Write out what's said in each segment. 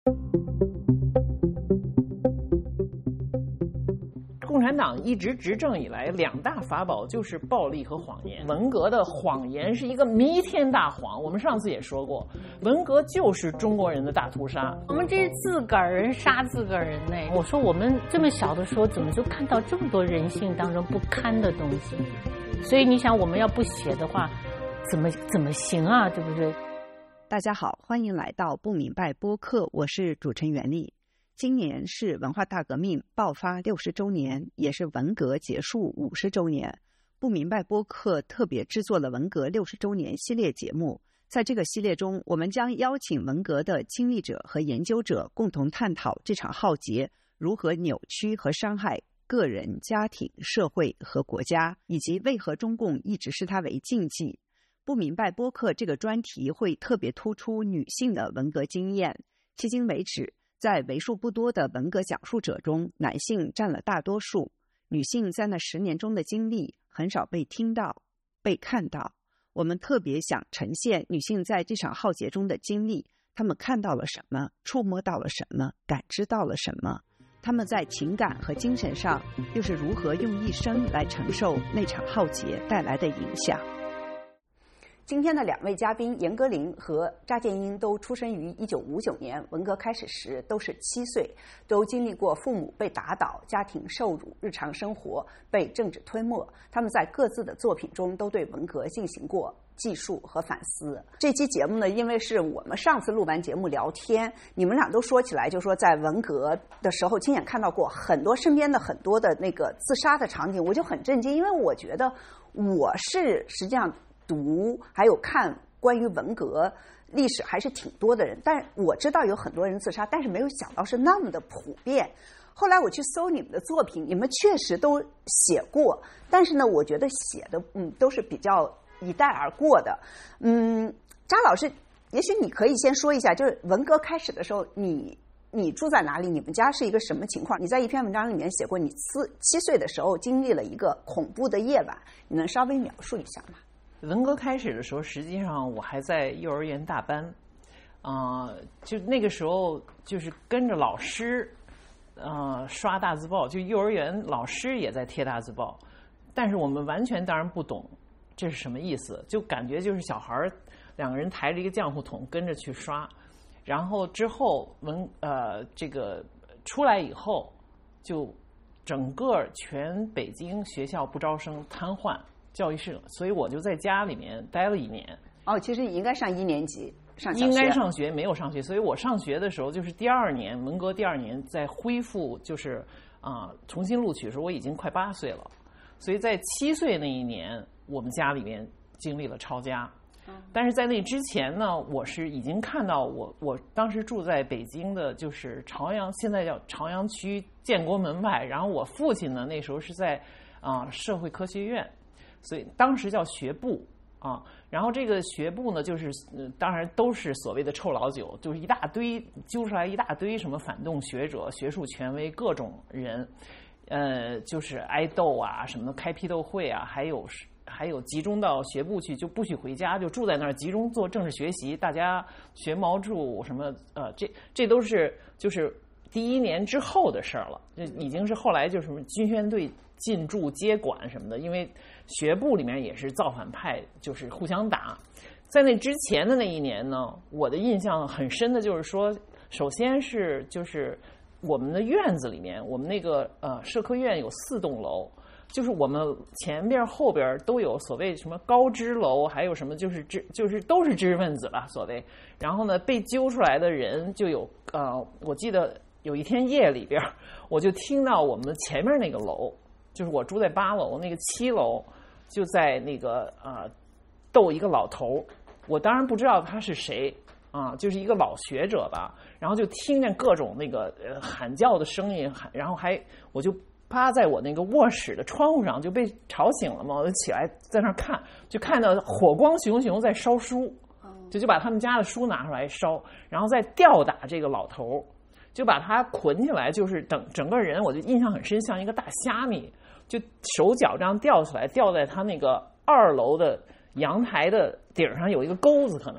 共产党一直执政以来，两大法宝就是暴力和谎言。文革的谎言是一个弥天大谎，我们上次也说过，文革就是中国人的大屠杀。 我们这是自个儿人杀自个儿人呢。我说我们这么小的时候，怎么就看到这么多人性当中不堪的东西？所以你想，我们要不写的话，怎么行啊？对不对？ 大家好，欢迎来到不明白播客，我是主持人袁丽。今年是文化大革命爆发60周年，也是文革结束50周年。不明白播客特别制作了文革60周年系列节目，在这个系列中，我们将邀请文革的经历者和研究者共同探讨这场浩劫如何扭曲和伤害个人、家庭、社会和国家，以及为何中共一直视它为禁忌。不明白播客这个专题会特别突出女性的文革经验，迄今为止，在为数不多的文革讲述者中，男性占了大多数，女性在那10年中的经历很少被听到、被看到。我们特别想呈现女性在这场浩劫中的经历，她们看到了什么，触摸到了什么，感知到了什么，她们在情感和精神上又是如何用一生来承受那场浩劫带来的影响。今天的2位嘉宾严歌苓和查建英都出生于1959年，文革开始时都是7岁，都经历过父母被打倒、家庭受辱、日常生活被政治吞没。他们在各自的作品中都对文革进行过记述和反思。这期节目呢，因为是我们上次录完节目聊天，你们俩都说起来，就说在文革的时候亲眼看到过很多身边的很多的那个自杀的场景，我就很震惊，因为我觉得我是实际上读还有看关于文革历史还是挺多的人，但是我知道有很多人自杀，但是没有想到是那么的普遍。后来我去搜你们的作品，你们确实都写过，但是呢，我觉得写的都是比较一带而过的。查老师，也许你可以先说一下，就是文革开始的时候，你住在哪里？你们家是一个什么情况？你在一篇文章里面写过，你7岁的时候经历了一个恐怖的夜晚，你能稍微描述一下吗？ 文革开始的时候，实际上我还在幼儿园大班，就那个时候就是跟着老师，刷大字报，就幼儿园老师也在贴大字报，但是我们完全当然不懂这是什么意思，就感觉就是小孩2个人抬着一个浆糊桶跟着去刷，然后之后这个出来以后，就整个全北京学校不招生，瘫痪。教育室，所以我就在家里面待了1年。 其实你应该上1年级，上小学。 应该上学，没有上学，所以我上学的时候就是第2年，文革第2年在恢复，就是重新录取的时候，我已经快8岁了，所以在7岁那一年，我们家里面经历了抄家。但是在那之前呢，我是已经看到我当时住在北京的，就是朝阳，现在叫朝阳区建国门外，然后我父亲呢那时候是在社会科学院。所以当时叫学部然后这个学部呢，就是当然都是所谓的臭老九，就是一大堆揪出来一大堆什么反动学者、学术权威各种人，就是挨斗啊什么的，开批斗会啊，还有集中到学部去，就不许回家，就住在那儿集中做政治学习，大家学毛著什么这都是就是第1年之后的事儿了，这已经是后来就是什么军宣队进驻接管什么的，因为学部里面也是造反派，就是互相打。在那之前的那1年呢，我的印象很深的就是说，首先是就是我们的院子里面，我们那个社科院有4栋楼，就是我们前边后边都有所谓什么高知楼，还有什么就是都是知识分子吧所谓。然后呢，被揪出来的人就有我记得有一天夜里边，我就听到我们前面那个楼。就是我住在8楼，那个7楼就在那个斗一个老头，我当然不知道他是谁就是一个老学者吧，然后就听见各种那个喊叫的声音，然后我就趴在我那个卧室的窗户上，就被吵醒了嘛，我就起来在那儿看，就看到火光熊熊在烧书，就把他们家的书拿出来烧，然后再吊打这个老头，就把他捆起来，就是整个人我就印象很深，像一个大虾米。就手脚这样吊起来，吊在他那个2楼的阳台的顶上有一个钩子，可能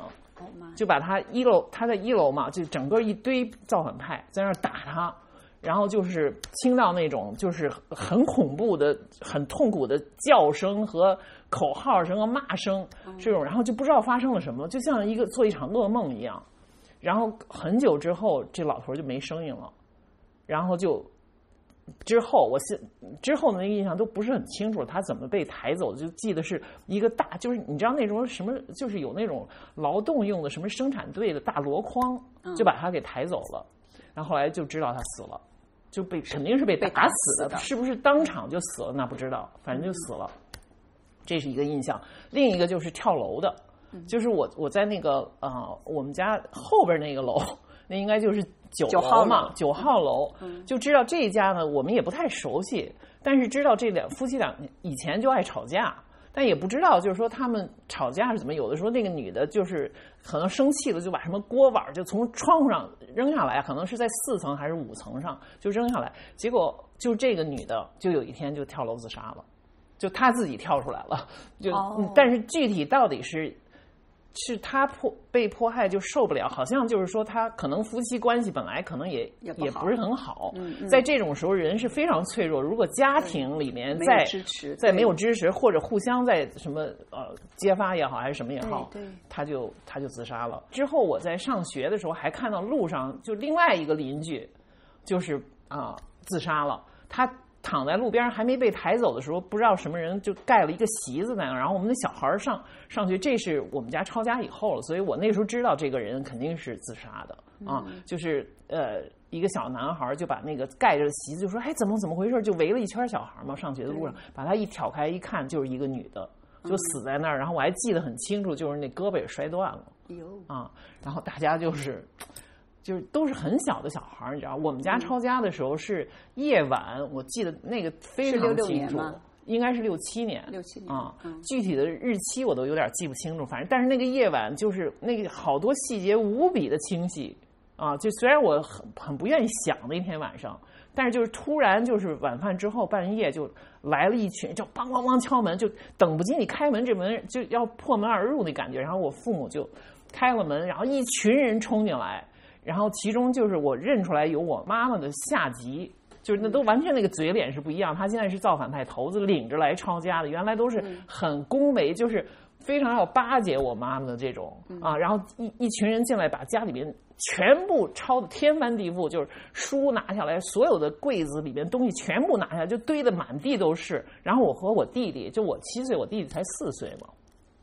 就把他他在1楼嘛，就整个一堆造反派在那儿打他，然后就是听到那种就是很恐怖的、很痛苦的叫声和口号声和骂声这种，然后就不知道发生了什么，就像做一场噩梦一样。然后很久之后，这老头就没声音了，然后之后的那个印象都不是很清楚，他怎么被抬走的，就记得是一个大，就是你知道那种什么，就是有那种劳动用的什么生产队的大箩筐，就把他给抬走了。然后后来就知道他死了，就肯定是被打死的，是不是当场就死了那不知道，反正就死了。这是一个印象。另一个就是跳楼的，就是我在那个我们家后边那个楼，那应该就是9楼嘛，9号楼，就知道这一家呢，我们也不太熟悉，但是知道这夫妻俩以前就爱吵架，但也不知道就是说他们吵架是怎么，有的时候那个女的就是可能生气了，就把什么锅碗就从窗户上扔下来，可能是在4层还是5层上就扔下来，结果就这个女的就有一天就跳楼自杀了，就她自己跳出来了，但是具体到底是他被迫害就受不了，好像就是说他可能夫妻关系本来可能也不是很好，在这种时候人是非常脆弱，如果家庭里面在没有支持或者互相在什么揭发也好还是什么也好，他就自杀了。之后我在上学的时候还看到路上就另外一个邻居就是自杀了，他躺在路边还没被抬走的时候，不知道什么人就盖了一个席子在那儿，然后我们的小孩上学，这是我们家抄家以后了，所以我那时候知道这个人肯定是自杀的就是一个小男孩就把那个盖着的席子就说怎么回事，就围了一圈小孩嘛，上学的路上把他一挑开一看就是一个女的就死在那儿，然后我还记得很清楚，就是那胳膊也摔断了然后大家就是都是很小的小孩，你知道，我们家抄家的时候是夜晚，我记得那个非常清楚，应该是67年具体的日期我都有点记不清楚，反正但是那个夜晚就是那个好多细节无比的清晰就虽然我很不愿意想的一天晚上，但是就是突然就是晚饭之后半夜就来了一群，就梆梆梆敲门，就等不及你开门，这门就要破门而入那感觉，然后我父母就开了门，然后一群人冲进来，然后其中就是我认出来有我妈妈的下级，就是那都完全那个嘴脸是不一样，她现在是造反派头子领着来抄家的，原来都是很恭维，就是非常要巴结我妈妈的这种然后一群人进来把家里面全部抄的天翻地覆，就是书拿下来，所有的柜子里面东西全部拿下来，就堆得满地都是。然后我和我弟弟，就我7岁，我弟弟才4岁嘛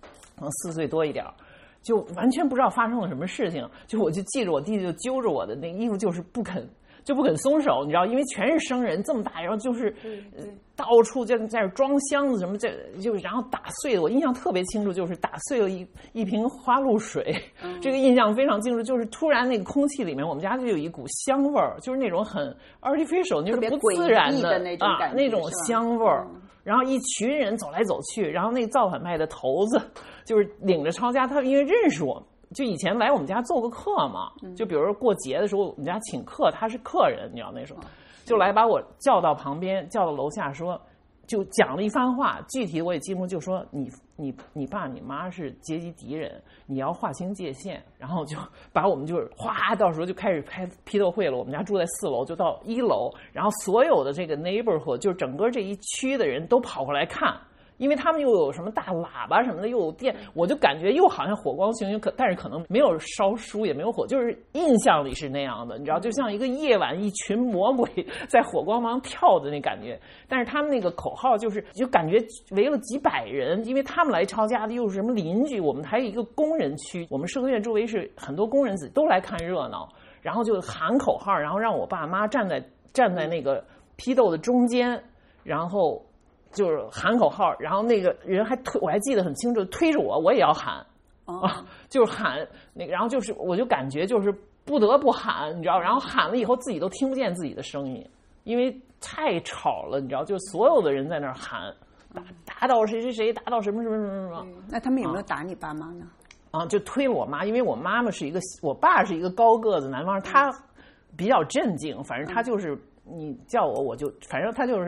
，4岁多一点，就完全不知道发生了什么事情，就我就记着我弟弟就揪着我的那个衣服，就是不肯松手，你知道，因为全是生人这么大，然后就是到处在这装箱子什么，然后打碎了，我印象特别清楚，就是打碎了一瓶花露水，这个印象非常清楚，就是突然那个空气里面，我们家就有一股香味儿，就是那种很 artificial， 就是不自然的那种香味儿。然后一群人走来走去，然后那造反派的头子就是领着抄家，他因为认识我，就以前来我们家做过客嘛，就比如说过节的时候我们家请客，他是客人，你知道那时候就来把我叫到旁边，叫到楼下说，就讲了一番话，具体我也记不住，就说你爸你妈是阶级敌人，你要划清界限，然后就把我们就是哗，到时候就开始开批斗会了。我们家住在4楼，就到1楼，然后所有的这个 neighborhood 就是整个这一区的人都跑过来看。因为他们又有什么大喇叭什么的，又有电，我就感觉又好像火光熊，但是可能没有烧书，也没有火，就是印象里是那样的，你知道，就像一个夜晚一群魔鬼在火光芒跳的那感觉。但是他们那个口号就感觉围了几百人，因为他们来抄家的又是什么邻居，我们还有一个工人区，我们社科院周围是很多工人自己都来看热闹，然后就喊口号，然后让我爸妈站在那个批斗的中间，然后就是喊口号，然后那个人我还记得很清楚，推着我也要喊就是喊那个，然后就是我就感觉就是不得不喊，你知道，然后喊了以后自己都听不见自己的声音，因为太吵了，你知道，就是所有的人在那儿喊打倒谁谁谁，打倒什么什么什么什么。 那他们有没有打你爸妈呢？ 就推了我妈，因为我妈妈我爸是一个高个子南方人，他比较镇静，反正他就是你叫我就，反正他就是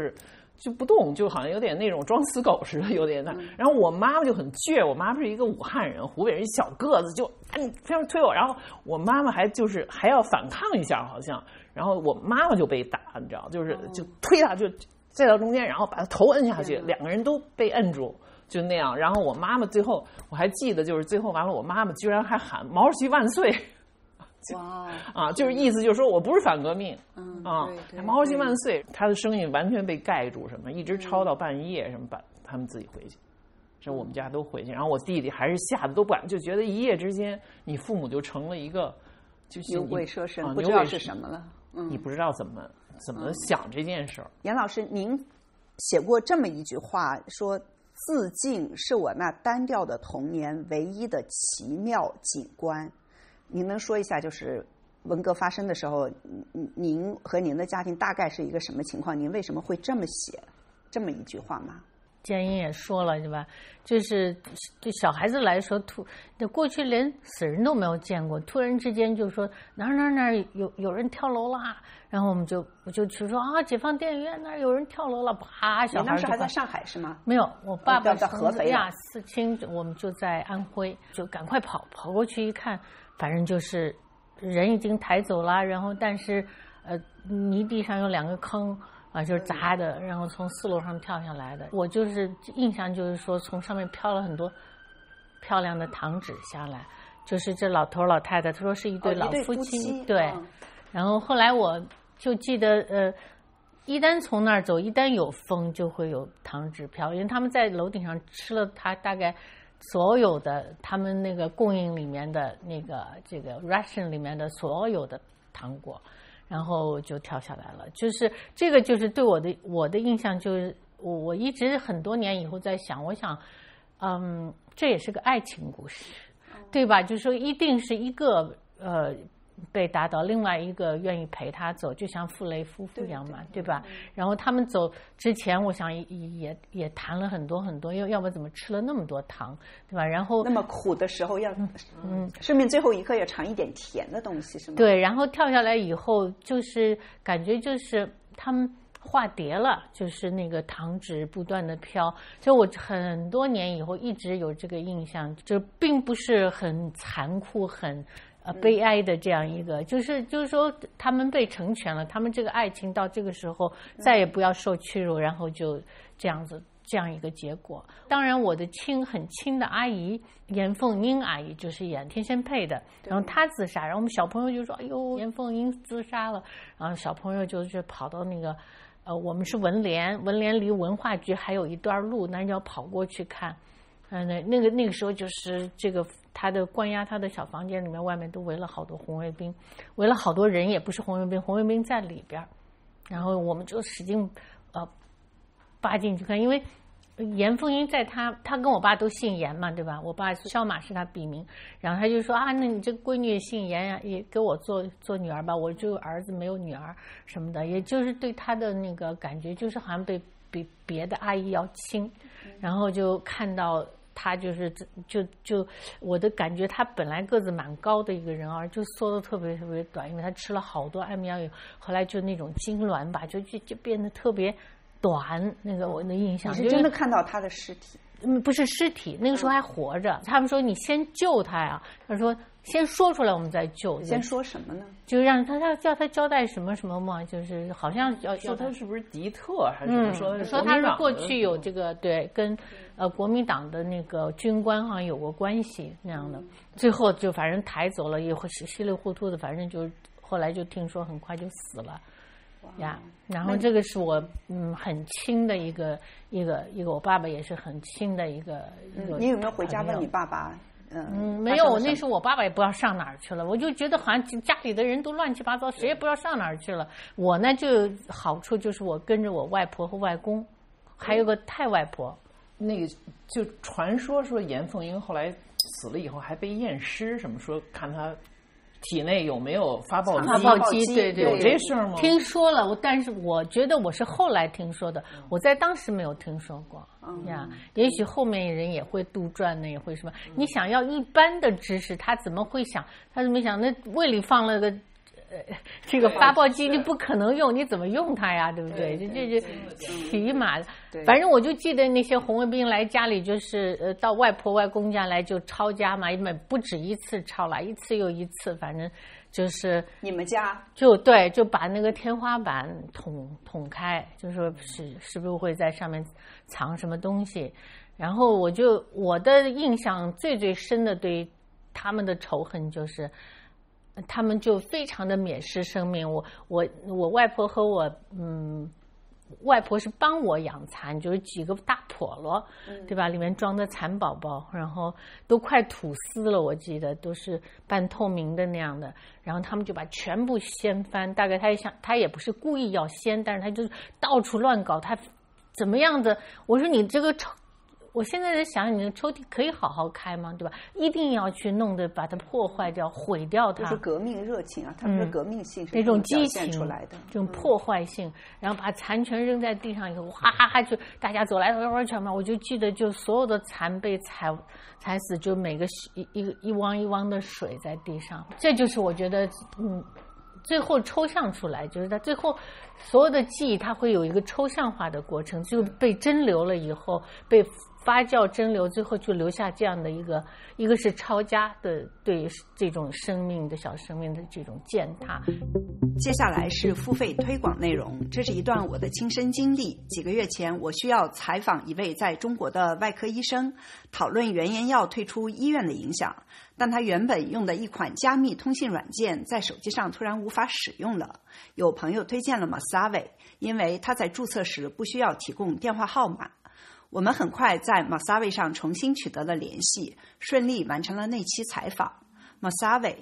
就不动，就好像有点那种装死狗似的，有点那。然后我妈妈就很倔，我妈妈是一个武汉人，湖北人，小个子，就你非要推我，然后我妈妈还要反抗一下，好像，然后我妈妈就被打，你知道，就推他，就再到中间，然后把他头摁下去，两个人都被摁住。就那样，然后我妈妈最后我还记得，就是最后完了，我妈妈居然还喊毛主席万岁， 哇啊，就是意思就是说我不是反革命， 对毛主席万岁，她的声音完全被盖住，什么一直吵到半夜，什么把他们自己回去，这我们家都回去，然后我弟弟还是吓得都不敢，就觉得一夜之间你父母就成了一个就是牛鬼蛇神，不知道是什么了， 你不知道怎么想这件事儿。 严老师，您写过这么一句话，说自尽是我那单调的童年唯一的奇妙景观。您能说一下，就是文革发生的时候，您和您的家庭大概是一个什么情况？您为什么会这么写这么一句话吗？ 建英也说了，对吧？就是对小孩子来说，过去连死人都没有见过，突然之间就说哪有人跳楼啦，然后我就去说啊，解放电影院那儿有人跳楼了，啪，小孩就。 你当时还在上海是吗？ 没有，我爸爸在合肥呀， 四清，我们就在安徽，就赶快跑过去一看，反正就是人已经抬走了，然后但是泥地上有2个坑。就是砸的，然后从4楼上跳下来的。我就是印象就是说，从上面飘了很多漂亮的糖纸下来，就是这老头老太太，他说是一对老夫妻，对。然后后来我就记得，一旦从那儿走，一旦有风就会有糖纸飘，因为他们在楼顶上吃了他大概所有的他们那个供应里面的那个这个 ration 里面的所有的糖果。然后就跳下来了，就是这个，就是对我的印象，就是我一直很多年以后在想，我想，这也是个爱情故事，对吧？就是说一定是一个被打倒，另外一个愿意陪他走，就像傅雷夫妇一样嘛，对吧？然后他们走之前，我想也谈了很多很多，要不怎么吃了那么多糖，对吧？然后那么苦的时候要顺便最后一刻要尝一点甜的东西，是吗？ 对，然后跳下来以后，就是感觉就是他们化蝶了，就是那个糖纸不断的飘，所以我很多年以后一直有这个印象，就并不是很残酷很。悲哀的这样一个，就是说他们被成全了，他们这个爱情到这个时候再也不要受屈辱，然后就这样子这样一个结果。当然我的很亲的阿姨严凤英阿姨就是演天仙配的，然后她自杀，然后我们小朋友就说哎呦严凤英自杀了，然后小朋友就是跑到那个我们是文联离文化局还有一段路，那要跑过去看。那个时候就是这个他的关押他的小房间里面，外面都围了好多红卫兵，围了好多人，也不是红卫兵，红卫兵在里边，然后我们就使劲扒进去看，因为严凤英在他跟我爸都姓严嘛，对吧？我爸肖马是他笔名，然后他就说啊，那你这闺女姓严呀，也给我做女儿吧，我就儿子没有女儿什么的，也就是对他的那个感觉就是好像比别的阿姨要亲，然后就看到。他就是就我的感觉，他本来个子蛮高的一个人啊，就缩得特别特别短，因为他吃了好多安眠药，后来就那种痉挛吧，就变得特别短。那个我的印象， 你是真的看到他的尸体？ 不是尸体，那个时候还活着。他们说你先救他呀，他说先说出来，我们再救。 先说什么呢？ 就让他叫他交代什么什么嘛，就是好像要说他是不是敌特还是什么说他是过去有这个对跟国民党的那个军官好像有过关系那样的，最后就反正抬走了，也会稀里糊涂的，反正就后来就听说很快就死了。呀，然后这个是我很亲的一个，我爸爸也是很亲的一个。 你有没有回家问你爸爸？ 没有，那时候我爸爸也不知道上哪儿去了，我就觉得好像家里的人都乱七八糟，谁也不知道上哪儿去了。我呢就好处就是我跟着我外婆和外公，还有个太外婆。 那个就传说严凤英后来死了以后还被验尸，什么说看他体内有没有发报机，对， 有这事儿吗？ 听说了，但是我觉得我是后来听说的，我在当时没有听说过呀。也许后面人也会杜撰呢，也会什么。你想要一般的知识，他怎么会想？他怎么想？那胃里放了个这个发报机你不可能用，你怎么用它呀？对不对？这起码，反正我就记得那些红卫兵来家里，就是到外婆外公家来就抄家嘛，因为不止一次抄了，一次又一次，反正就是你们家就把那个天花板捅开，就说是不是会在上面藏什么东西。然后我的印象最深的对他们的仇恨就是他们就非常的蔑视生命。我外婆和我外婆是帮我养蚕，就是几个大笸箩，对吧？里面装的蚕宝宝，然后都快吐丝了，我记得都是半透明的那样的。然后他们就把全部掀翻，大概他也不是故意要掀，但是他就到处乱搞，他怎么样的？我说你这个我现在在想，你的抽屉可以好好开吗？对吧？一定要去弄得把它破坏掉、毁掉它。 就是革命热情啊，他们的革命性是那种激情出来的， 这种破坏性，然后把蚕全扔在地上以后，哈哈哈，就大家走来走去嘛。我就记得，就所有的蚕被踩死，就每个一汪一汪的水在地上。这就是我觉得，最后抽象出来，就是它最后所有的记忆，它会有一个抽象化的过程，就被蒸馏了以后，被发酵蒸馏，最后就留下这样的一个是抄家的对这种生命的小生命的这种践踏。 接下来是付费推广内容，这是一段我的亲身经历。几个月前，我需要采访一位在中国的外科医生，讨论原研药退出医院的影响，但他原本用的一款加密通信软件在手机上突然无法使用了。有朋友推荐了 Masavai， 因为他在注册时不需要提供电话号码。我们很快在 Masavai 上重新取得了联系，顺利完成了那期采访。Masavai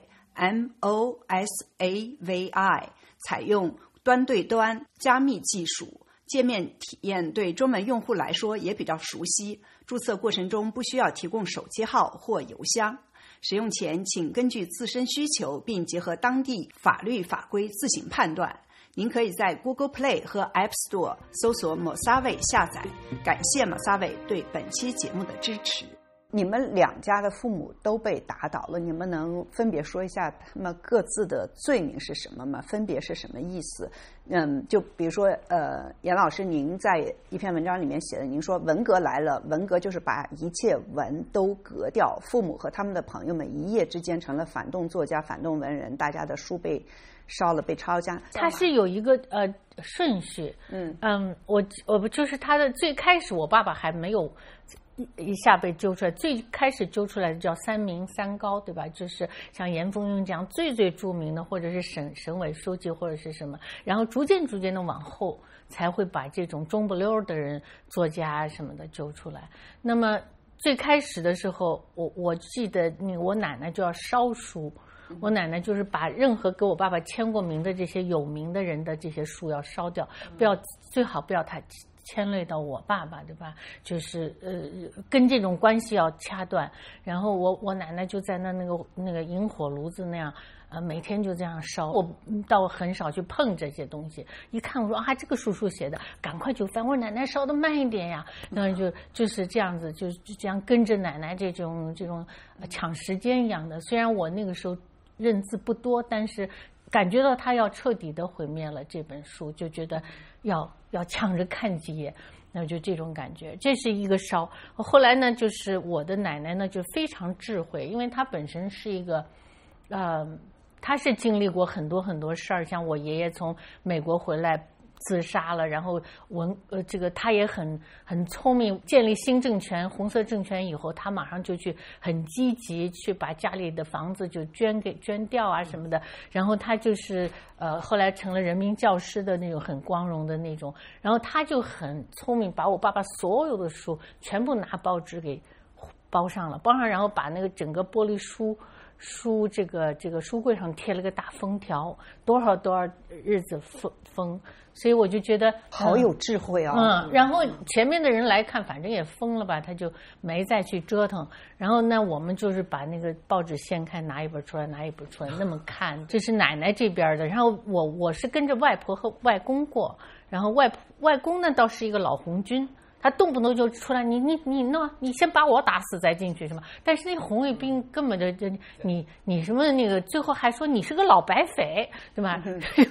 MOSAVI 采用端对端加密技术，界面体验对中文用户来说也比较熟悉。注册过程中不需要提供手机号或邮箱。使用前请根据自身需求并结合当地法律法规自行判断。您可以在 Google Play 和 App Store 搜索 Masavai 下载。感谢 Masavai 对本期节目的支持。 你们两家的父母都被打倒了，你们能分别说一下他们各自的罪名是什么吗？分别是什么意思？就比如说，严老师，您在一篇文章里面写的，您说文革来了，文革就是把一切文都革掉，父母和他们的朋友们一夜之间成了反动作家、反动文人，大家的书被烧了，被抄家。 它是有一个顺序，我就是他的最开始，我爸爸还没有一下被揪出来，最开始揪出来的叫三民三高，对吧？就是像严凤英这样最著名的，或者是省委书记或者是什么，然后逐渐的往后才会把这种中不溜的人、作家什么的揪出来。那么最开始的时候，我记得我奶奶就要烧书。我奶奶就是把任何给我爸爸签过名的这些有名的人的这些书要烧掉，最好不要他牵累到我爸爸，对吧？就是跟这种关系要掐断。然后我奶奶就在那个引火炉子那样，每天就这样烧。我倒很少去碰这些东西，一看我说啊，这个叔叔写的，赶快就翻。我说奶奶烧的慢一点呀，然后就是这样子，就这样跟着奶奶这种抢时间一样的。虽然我那个时候认字不多，但是感觉到他要彻底的毁灭了这本书，就觉得要抢着看几页，那就这种感觉。这是一个烧。后来呢，就是我的奶奶呢就非常智慧，因为她本身是一个她是经历过很多很多事儿，像我爷爷从美国回来自杀了，然后这个他也很聪明，建立新政权红色政权以后，他马上就去很积极去把家里的房子就捐掉啊什么的，然后他就是后来成了人民教师的那种很光荣的那种，然后他就很聪明，把我爸爸所有的书全部拿报纸给包上，然后把那个整个玻璃书这个书柜上贴了个大封条，多少日子封，所以我就觉得好有智慧啊。 然后前面的人来看，反正也封了吧，他就没再去折腾。然后呢，我们就是把那个报纸掀开，拿一本出来，那么看。这是奶奶这边的，然后我是跟着外婆和外公过，然后外公呢倒是一个老红军。 他动不动就出来，你弄，你先把我打死再进去什么？但是那红卫兵根本就你什么那个，最后还说你是个老白匪，对吧？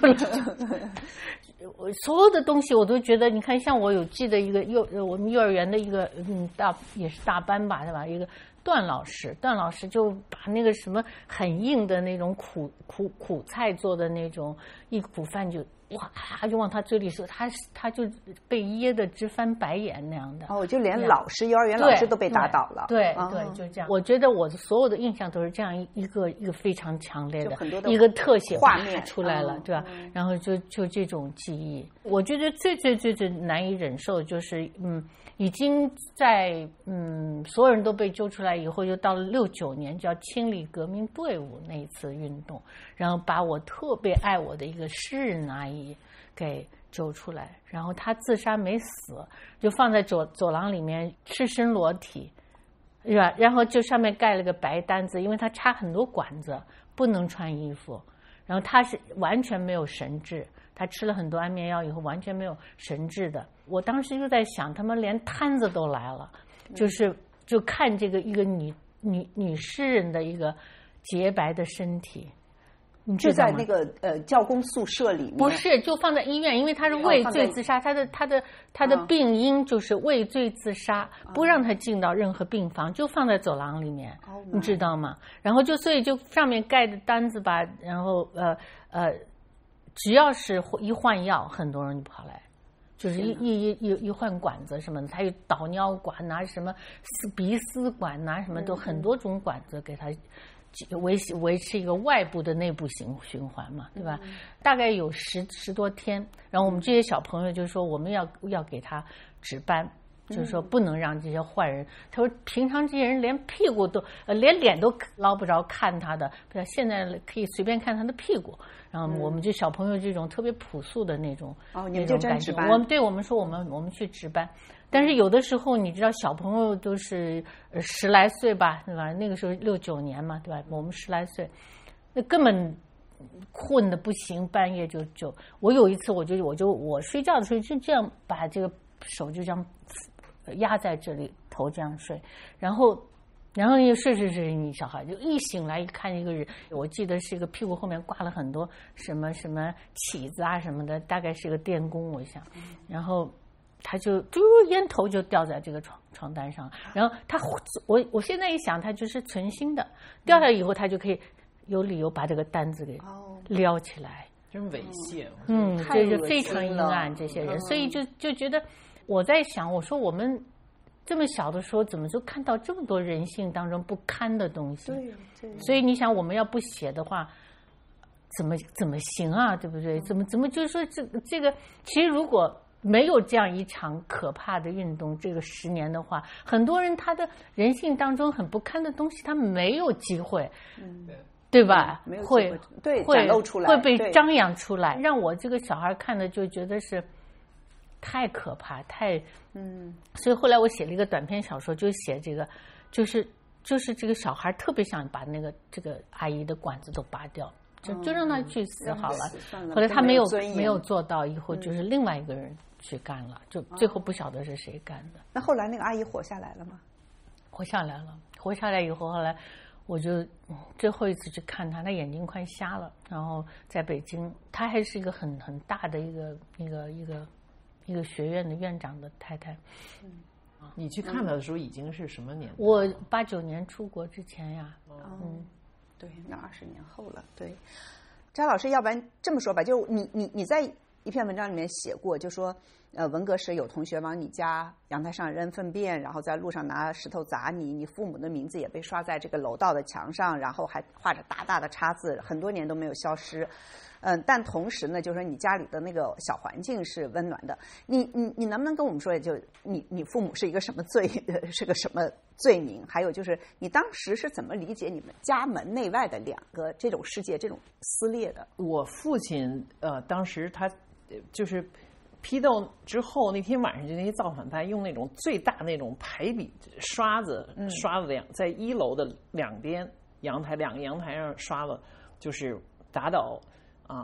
所有的东西我都觉得，你看，像我有记得一个我们幼儿园的一个也是大班吧，对吧？一个段老师就把那个什么很硬的那种苦菜做的那种一苦饭就哇就往他嘴里说，他就被噎得直翻白眼那样的。 哦，就连老师幼儿园老师都被打倒了。 对，就这样。我觉得我所有的印象都是这样一个非常强烈的一个特写画面出来了，对吧？然后就这种记忆，我觉得最难以忍受就是已经在所有人都被揪出来以后，就到了69年叫清理革命队伍那一次运动，然后把我特别爱我的一个诗人阿姨给揪出来，然后她自杀没死，就放在走廊里面赤身裸体，是吧？然后就上面盖了个白单子，因为她插很多管子，不能穿衣服，然后她是完全没有神志。他吃了很多安眠药以后完全没有神志的。我当时就在想，他们连摊子都来了，就看这个一个女诗人的一个洁白的身体，你知道吗？ 就在那个教工宿舍里面？ 不是，就放在医院，因为他是畏罪自杀，他的病因就是畏罪自杀，不让他进到任何病房，就放在走廊里面，你知道吗？然后所以就上面盖的单子吧，然后只要是一换药，很多人就跑来，就是一换管子什么的，他有导尿管呐，什么鼻丝管呐，什么都很多种管子给他维持一个外部的内部循环嘛，对吧？大概有10多天，然后我们这些小朋友就说我们要给他值班。就是说不能让这些坏人，他说平常这些人连屁股都连脸都捞不着看他的，现在可以随便看他的屁股。然后我们就小朋友这种特别朴素的那种你们就真值班。 我们说我们去值班，但是有的时候你知道小朋友都是10来岁吧，对吧？那个时候69年嘛，对吧？我们10来岁，那根本困得不行，半夜就我有一次我睡觉的时候就这样把这个手就这样压在这里，头这样睡，然后又睡，你小孩就一醒来一看一个人，我记得是一个屁股后面挂了很多什么起子啊什么的，大概是个电工我想，然后他就烟头就掉在这个床单上，然后我现在一想他就是存心的，掉下来以后他就可以有理由把这个单子给撩起来， 真猥亵。 这是非常阴暗这些人，所以就觉得我在想，我说我们这么小的时候，怎么就看到这么多人性当中不堪的东西？ 对。 所以你想，我们要不写的话，怎么行啊？对不对？怎么就是说这个，其实如果没有这样一场可怕的运动，这个10年的话，很多人他的人性当中很不堪的东西，他没有机会。对吧？ 没有会展露出来， 会被张扬出来，让我这个小孩看的就觉得是太可怕，所以后来我写了一个短篇小说，就写这个，就是这个小孩特别想把这个阿姨的管子都拔掉，就让他去死好了。后来他没有做到，以后就是另外一个人去干了，就最后不晓得是谁干的。 那后来那个阿姨活下来了吗？ 活下来了，活下来以后，后来我就最后一次去看他，他眼睛快瞎了，然后在北京，他还是一个很大的一个学院的院长的太太。 你去看他的时候已经是什么年代？ 我89年出国之前呀。 对，那20年后了。对，张老师，要不然这么说吧，就你在一篇文章里面写过，就说文革时有同学往你家阳台上扔粪便，然后在路上拿石头砸你，你父母的名字也被刷在这个楼道的墙上，然后还画着大大的叉字，很多年都没有消失。但同时呢，就是说你家里的那个小环境是温暖的。你能不能跟我们说，就你父母是一个什么是个什么罪名？还有就是你当时是怎么理解你们家门内外的两个这种世界这种撕裂的？ 我父亲当时他就是批斗之后那天晚上，就那些造反派用那种最大那种排比刷子刷了在1楼的2边阳台2个阳台上刷了，就是打倒叛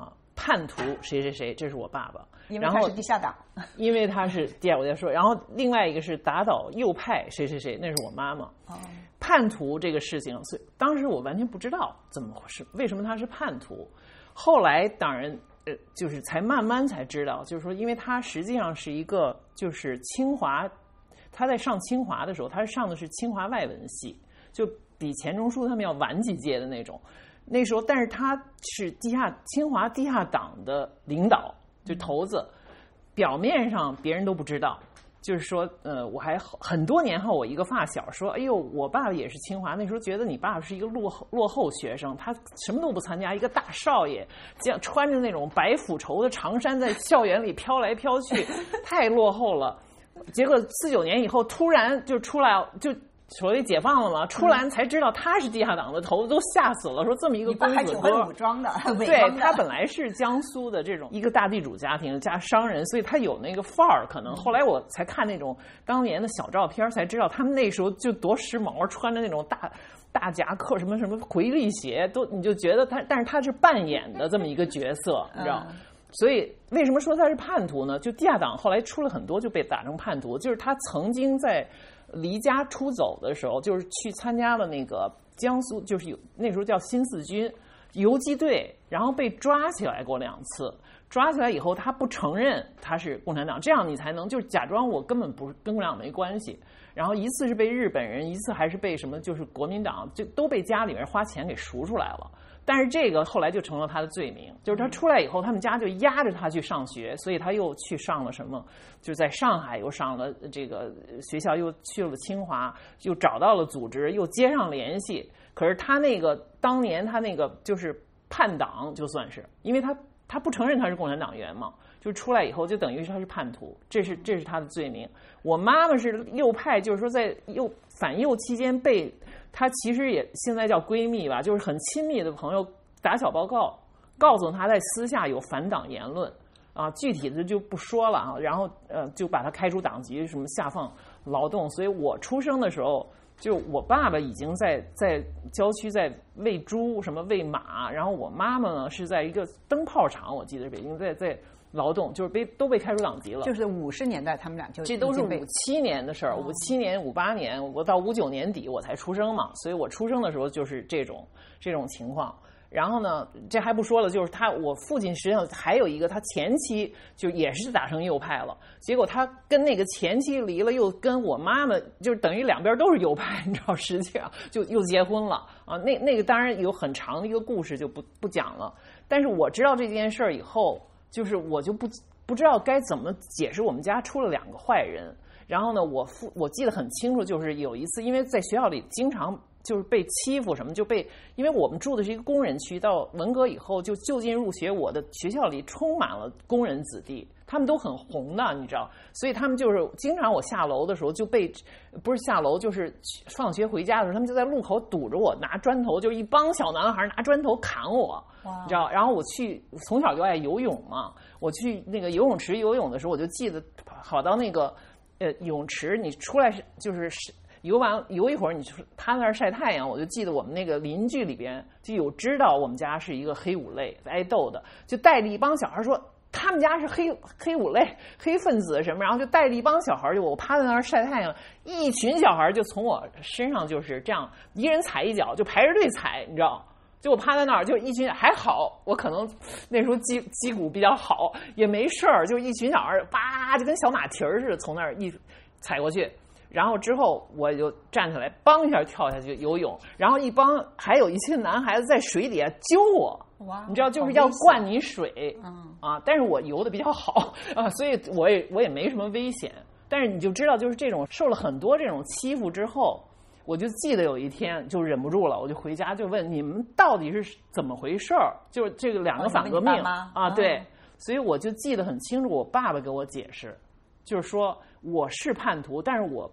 叛徒谁谁谁，这是我爸爸。 因为他是地下党， 因为他是我在说，然后另外一个是打倒右派谁谁谁，那是我妈妈。叛徒这个事情，所以当时我完全不知道怎么回事，为什么他是叛徒。后来当然就是才慢慢才知道，就是说因为他实际上是一个就是清华，他在上清华的时候，他上的是清华外文系，就比钱钟书他们要晚几届的那种。那时候，但是他是清华地下党的领导，就头子，表面上别人都不知道。就是说，我还很多年后，我一个发小说，哎呦，我爸爸也是清华，那时候觉得你爸爸是一个落后学生，他什么都不参加，一个大少爷，这样穿着那种白腐绸的长衫在校园里飘来飘去，太落后了。结果49年以后，突然就出来就。所谓解放了嘛，出来才知道他是地下党的头子，都吓死了。说这么一个公子哥， 还挺会武装的， 对，他本来是江苏的这种一个大地主家庭加商人，所以他有那个范儿。可能后来我才看那种当年的小照片，才知道他们那时候就多时髦，穿着那种大夹克，什么回力鞋，都你就觉得他，但是他是扮演的这么一个角色，你知道。所以为什么说他是叛徒呢？就地下党后来出了很多就被打成叛徒，就是他曾经在离家出走的时候，就是去参加了那个江苏，就是那时候叫新四军游击队，然后被抓起来过2次。抓起来以后，他不承认他是共产党，这样你才能就是假装我根本不是跟共产党没关系。然后一次是被日本人，一次还是被什么就是国民党，就都被家里面花钱给赎出来了。但是这个后来就成了他的罪名，就是他出来以后，他们家就压着他去上学，所以他又去上了什么，就是在上海又上了这个学校，又去了清华，又找到了组织，又接上联系。可是他那个当年他那个就是叛党，就算是，因为他不承认他是共产党员嘛，就出来以后就等于他是叛徒，这是他的罪名。我妈妈是右派，就是说在反右期间被她其实也现在叫闺蜜吧，就是很亲密的朋友打小报告，告诉她在私下有反党言论啊，具体的就不说了啊。然后就把她开除党籍，什么下放劳动。所以我出生的时候，就我爸爸已经在郊区在喂猪，什么喂马，然后我妈妈呢是在一个灯泡厂，我记得是北京在劳动，就是都被开除党籍了。 就是50年代他们俩就这都是57年的事儿，57年、58年，我到59年底我才出生嘛，所以我出生的时候就是这种情况。然后呢，这还不说了，就是我父亲实际上还有一个，他前妻就也是打成右派了，结果他跟那个前妻离了，又跟我妈妈就是等于两边都是右派，你知道，实际上就又结婚了啊。那个当然有很长的一个故事，就不讲了。但是我知道这件事儿以后，就是我就不知道该怎么解释，我们家出了2个坏人。然后呢，我记得很清楚，就是有一次，因为在学校里经常就是被欺负什么，因为我们住的是一个工人区，到文革以后就就近入学，我的学校里充满了工人子弟，他们都很红的，你知道，所以他们就是经常我下楼的时候就不是下楼就是放学回家的时候，他们就在路口堵着我，拿砖头，就是一帮小男孩拿砖头砍我，你知道。然后我从小就爱游泳嘛，我去那个游泳池游泳的时候，我就记得跑到那个泳池，你出来就是游一会儿，你他那儿晒太阳，我就记得我们那个邻居里边就有知道我们家是一个黑五类挨斗的，就带着一帮小孩说他们家是黑五类黑分子什么，然后就带着一帮小孩，就我趴在那儿晒太阳，一群小孩就从我身上就是这样一人踩一脚，就排着队踩，你知道。就我趴在那儿，就一群，还好我可能那时候肌骨比较好，也没事儿，就一群小孩叭就跟小马蹄儿似的从那儿一踩过去，然后之后我就站起来，梆一下跳下去游泳，然后还有一些男孩子在水底下揪我，你知道，就是要灌你水，但是我游的比较好啊，所以我也没什么危险。但是你就知道，就是这种受了很多这种欺负之后。我就记得有一天就忍不住了，我就回家就问你们到底是怎么回事儿？就是这个2个反革命啊，对，所以我就记得很清楚，我爸爸给我解释，就是说我是叛徒，但是我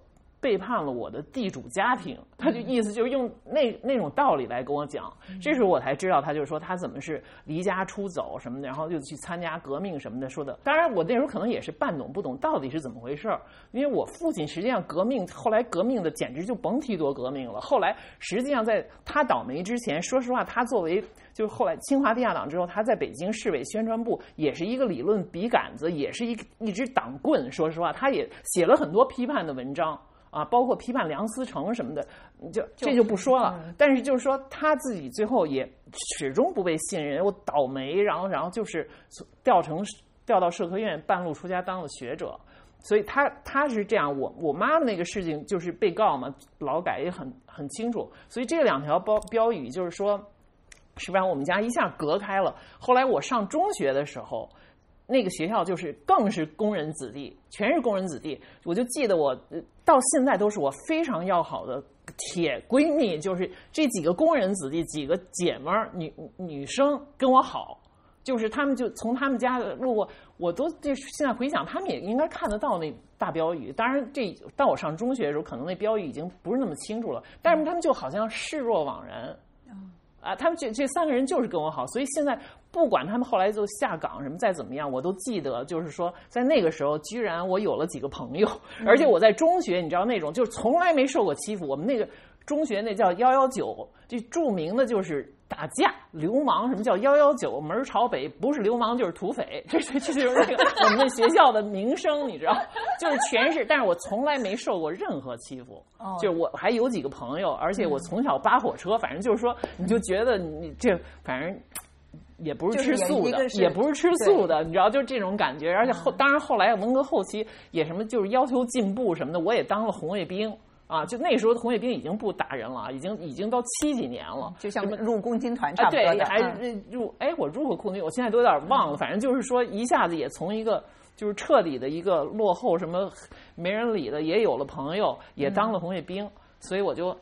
背叛了我的地主家庭。他就意思就是用那种道理来跟我讲，这时候我才知道他就是说他怎么是离家出走什么的，然后就去参加革命什么的说的。当然我那时候可能也是半懂不懂到底是怎么回事，因为我父亲实际上后来革命的简直就甭提多革命了。后来实际上在他倒霉之前，说实话，他作为就是后来清华地下党之后，他在北京市委宣传部也是一个理论笔杆子，也是一支党棍。说实话，他也写了很多批判的文章啊，包括批判梁思成什么的，这就不说了。但是就是说他自己最后也始终不被信任，我倒霉，然后就是调到社科院半路出家当了学者。所以他是这样，我妈的那个事情就是被告嘛，劳改也很清楚。所以这两条标语就是说，是不是我们家一下隔开了？后来我上中学的时候，那个学校就是更是工人子弟，全是工人子弟。我就记得我到现在都是我非常要好的铁闺蜜，就是这几个工人子弟，几个姐们儿，女生跟我好。就是他们就从他们家路过，我都这现在回想，他们也应该看得到那大标语。当然，这到我上中学的时候，可能那标语已经不是那么清楚了，但是他们就好像视若罔然。啊，他们这三个人就是跟我好，所以现在不管他们后来就下岗什么再怎么样，我都记得，就是说在那个时候，居然我有了几个朋友，而且我在中学，你知道那种就是从来没受过欺负。我们那个中学那叫119，这著名的就是打架流氓，什么叫119？门朝北，不是流氓就是土匪，这就是那个我们那学校的名声，你知道，就是全是。但是我从来没受过任何欺负，就是我还有几个朋友，而且我从小扒火车，反正就是说，你就觉得你这反正。也不是吃素的，也不是吃素的，你知道，就是这种感觉。而且当然后来文革后期也什么，就是要求进步什么的，我也当了红卫兵啊。就那时候的红卫兵已经不打人了，已经到70几年了， 就像入共青团差不多的。 对，还入我入过空军，我现在都有点忘了。反正就是说一下子也从一个就是彻底的一个落后什么没人理的，也有了朋友，也当了红卫兵，所以我就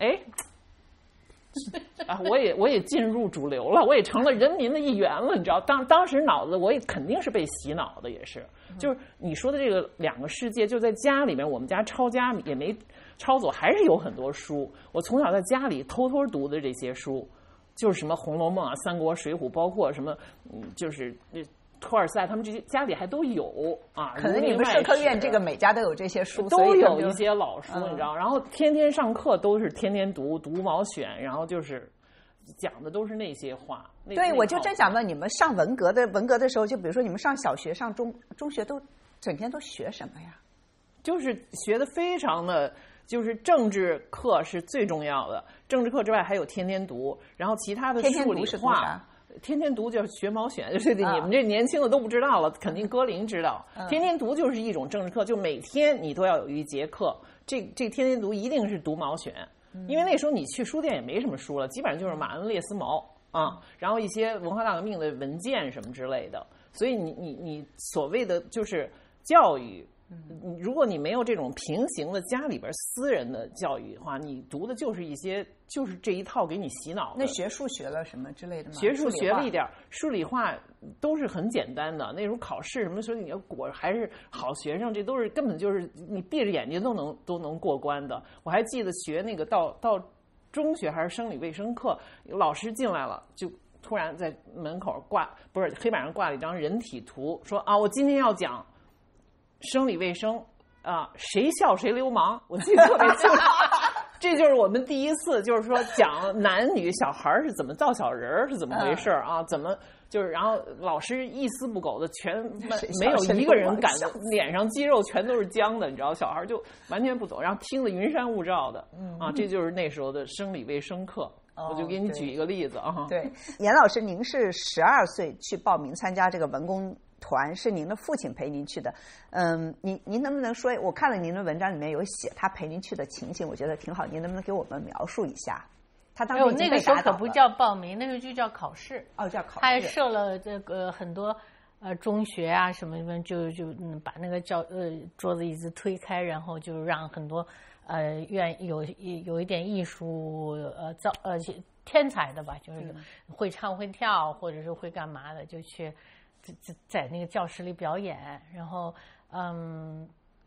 啊，我也进入主流了，我也成了人民的一员了，你知道？当时脑子我也肯定是被洗脑的，也是，就是你说的这个两个世界，就在家里面，我们家抄家也没抄走，还是有很多书。我从小在家里偷偷读的这些书，就是什么《红楼梦》啊、《三国》《水浒》，包括什么，就是托尔斯泰他们这些家里还都有啊。 可能你们社科院这个每家都有这些书， 都有一些老书，你知道。然后天天上课都是天天读《毛选》，然后就是讲的都是那些话。 对，我就真想到你们上文革的时候，就比如说你们上小学、上中学都整天都学什么呀？ 就是学的非常的。就是政治课是最重要的，政治课之外还有天天读，然后其他的数理化。天天读就是学毛选，就是你们这年轻的都不知道了，肯定歌林知道。天天读就是一种政治课，就每天你都要有一节课，这天天读一定是读毛选，因为那时候你去书店也没什么书了，基本上就是马恩列斯毛啊，然后一些文化大革命的文件什么之类的，所以你所谓的就是教育。如果你没有这种平行的家里边私人的教育的话，你读的就是一些就是这一套给你洗脑的。 那学数学了什么之类的吗？ 学数学了一点，数理化都是很简单的。那时候考试什么时候你要果还是好学生，这都是根本就是你闭着眼睛都能过关的。我还记得学那个到中学还是生理卫生课，老师进来了就突然在门口不是黑板上挂了一张人体图，说啊，我今天要讲。生理卫生啊，谁笑谁流氓，我记得特别清楚。这就是我们第一次，就是说讲男女小孩是怎么造小人是怎么回事啊？怎么就是，然后老师一丝不苟的，全没有一个人敢，脸上肌肉全都是僵的，你知道，小孩就完全不懂，然后听得云山雾罩的啊，这就是那时候的生理卫生课。我就给你举一个例子啊。 对，严老师，您是12岁去报名参加这个文工团，是您的父亲陪您去的。您能不能说？我看了您的文章里面有写他陪您去的情形，我觉得挺好。您能不能给我们描述一下？他当时已经那个时候可不叫报名，那个就叫考试。 哦，叫考试。 他还设了这个很多中学啊什么什么，就把那个桌子椅子推开，然后就让很多有一点艺术天才的吧，就是会唱会跳或者是会干嘛的，就去在那个教室里表演。然后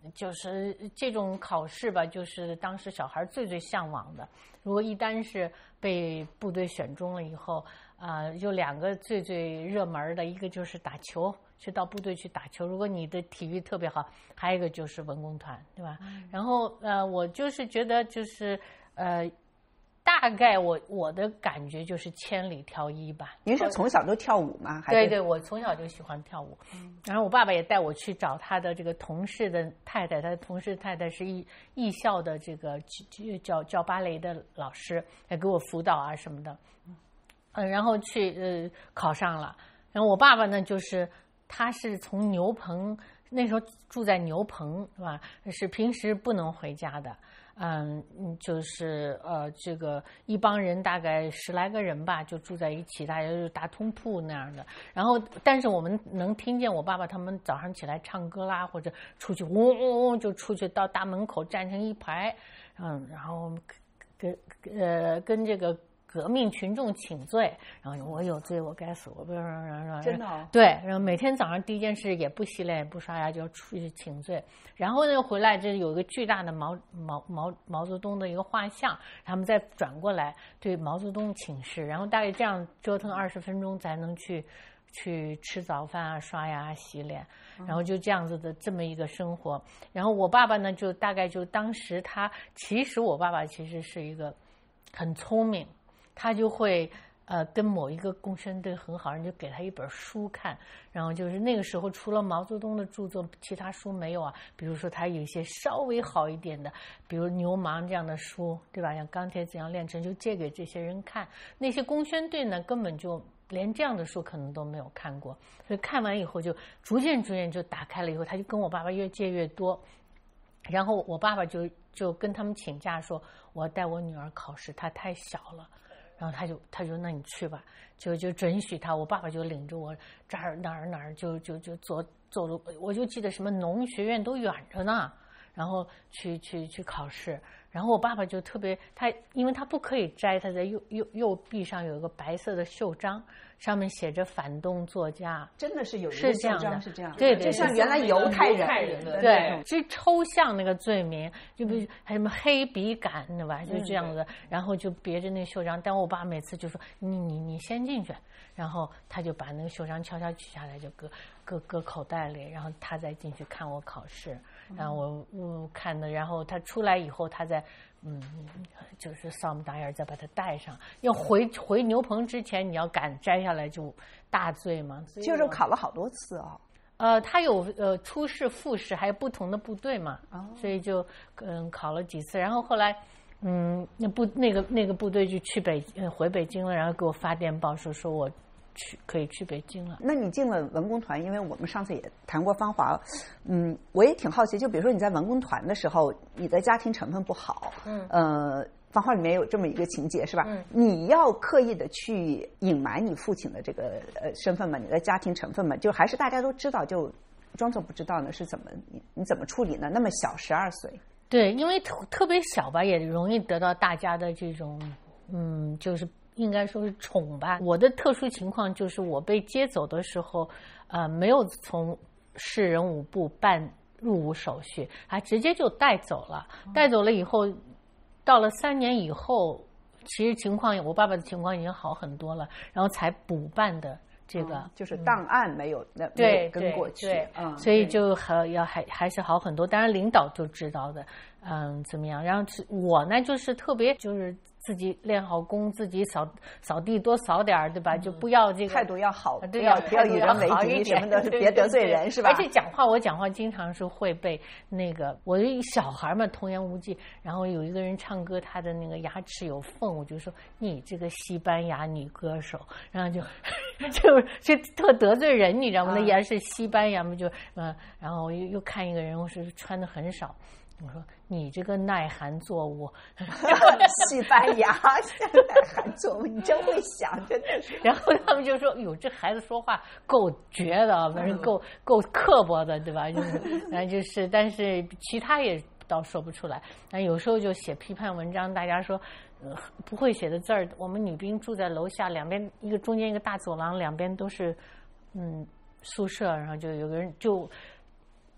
就是这种考试吧，就是当时小孩最向往的。如果一旦是被部队选中了以后，有2个最热门的，一个就是打球，去到部队去打球。如果你的体育特别好，还有一个就是文工团，对吧？然后我就是觉得就是大概我的感觉就是千里挑一吧。 您是从小都跳舞吗？ 对，我从小就喜欢跳舞。然后我爸爸也带我去找他的这个同事的太太，他的同事太太是艺校的这个教芭蕾的老师，来给我辅导啊什么的。然后去考上了。然后我爸爸呢，就是他是从牛棚，那时候住在牛棚是吧？是平时不能回家的。就是这个一帮人大概10来个人吧，就住在一起，大家就大通铺那样的。然后，但是我们能听见我爸爸他们早上起来唱歌啦，或者出去嗡嗡嗡就出去到大门口站成一排，然后跟这个革命群众请罪，然后我有罪，我该死，我不真的哦。 对，然后每天早上第一件事也不洗脸也不刷牙就要出去请罪，然后呢回来这有一个巨大的毛泽东的一个画像，他们再转过来对毛泽东请示，然后大概这样折腾20分钟才能去吃早饭啊、刷牙、洗脸，然后就这样子的这么一个生活。然后我爸爸呢，就大概就当时其实我爸爸其实是一个很聪明。他就会跟某一个共生队很好，人就给他一本书看，然后就是那个时候除了毛泽东的著作，其他书没有啊。比如说他有一些稍微好一点的，比如牛虻这样的书，对吧？像钢铁怎样炼成，就借给这些人看。那些共宣队呢，根本就连这样的书可能都没有看过，所以看完以后就逐渐就打开了以后，他就跟我爸爸越借越多。然后我爸爸就跟他们请假说，我要带我女儿考试，她太小了。然后他就那你去吧，就准许他。我爸爸就领着我这儿哪儿就走路，我就记得什么农学院都远着呢，然后去考试。然后我爸爸就特别，因为他不可以摘，他在右臂上有一个白色的袖章，上面写着反动作家， 真的是有一个袖章是这样的， 对， 就像原来犹太人的对，是抽象那个罪名，就比如还什么黑笔杆对吧，就这样的，然后就别着那袖章。但我爸每次就说你先进去，然后他就把那个袖章悄悄取下来，就搁口袋里，然后他再进去看我考试。然后我看的，然后他出来以后，他再就是扫大眼再把它戴上。要回牛棚之前，你要敢摘下来就大罪嘛。 就是考了好多次哦。 他有初试、复试，还有不同的部队嘛，所以就考了几次。然后后来那个部队就回北京了，然后给我发电报说我可以去北京了。 那你进了文工团，因为我们上次也谈过芳华，我也挺好奇，就比如说你在文工团的时候，你的家庭成分不好，芳华里面有这么一个情节是吧？你要刻意的去隐瞒你父亲的这个身份吗？你的家庭成分吗？就还是大家都知道，就装作不知道呢？是怎么你怎么处理呢？那么小12岁， 对，因为特别小吧，也容易得到大家的这种就是应该说是宠吧。我的特殊情况就是我被接走的时候，没有从市人武部办入伍手续，他直接就带走了。带走了以后，到了3年以后，其实我爸爸的情况已经好很多了，然后才补办的这个， 就是档案没有跟过去， 所以就还是好很多。当然领导就知道的，怎么样？然后我呢，就是特别就是自己练好功，自己扫地多扫点，对吧？就不要这个态度要好，不要与人为敌什么的，别得罪人，是吧？ 而且我讲话经常是会被那个，我小孩嘛，童言无忌。然后有一个人唱歌，他的那个牙齿有缝，我就说你这个西班牙女歌手，然后就特得罪人，你知道吗？那也是西班牙嘛，就然后又看一个人，我是穿的很少。我说你这个耐寒作物， 西班牙耐寒作物，你真会想，真的是。 然后他们就说：“哟，这孩子说话够绝的，反正够刻薄的，对吧？”就是，但是其他也倒说不出来。那有时候就写批判文章，大家说不会写的字儿。我们女兵住在楼下，两边中间一个大走廊，两边都是宿舍，然后就有个人就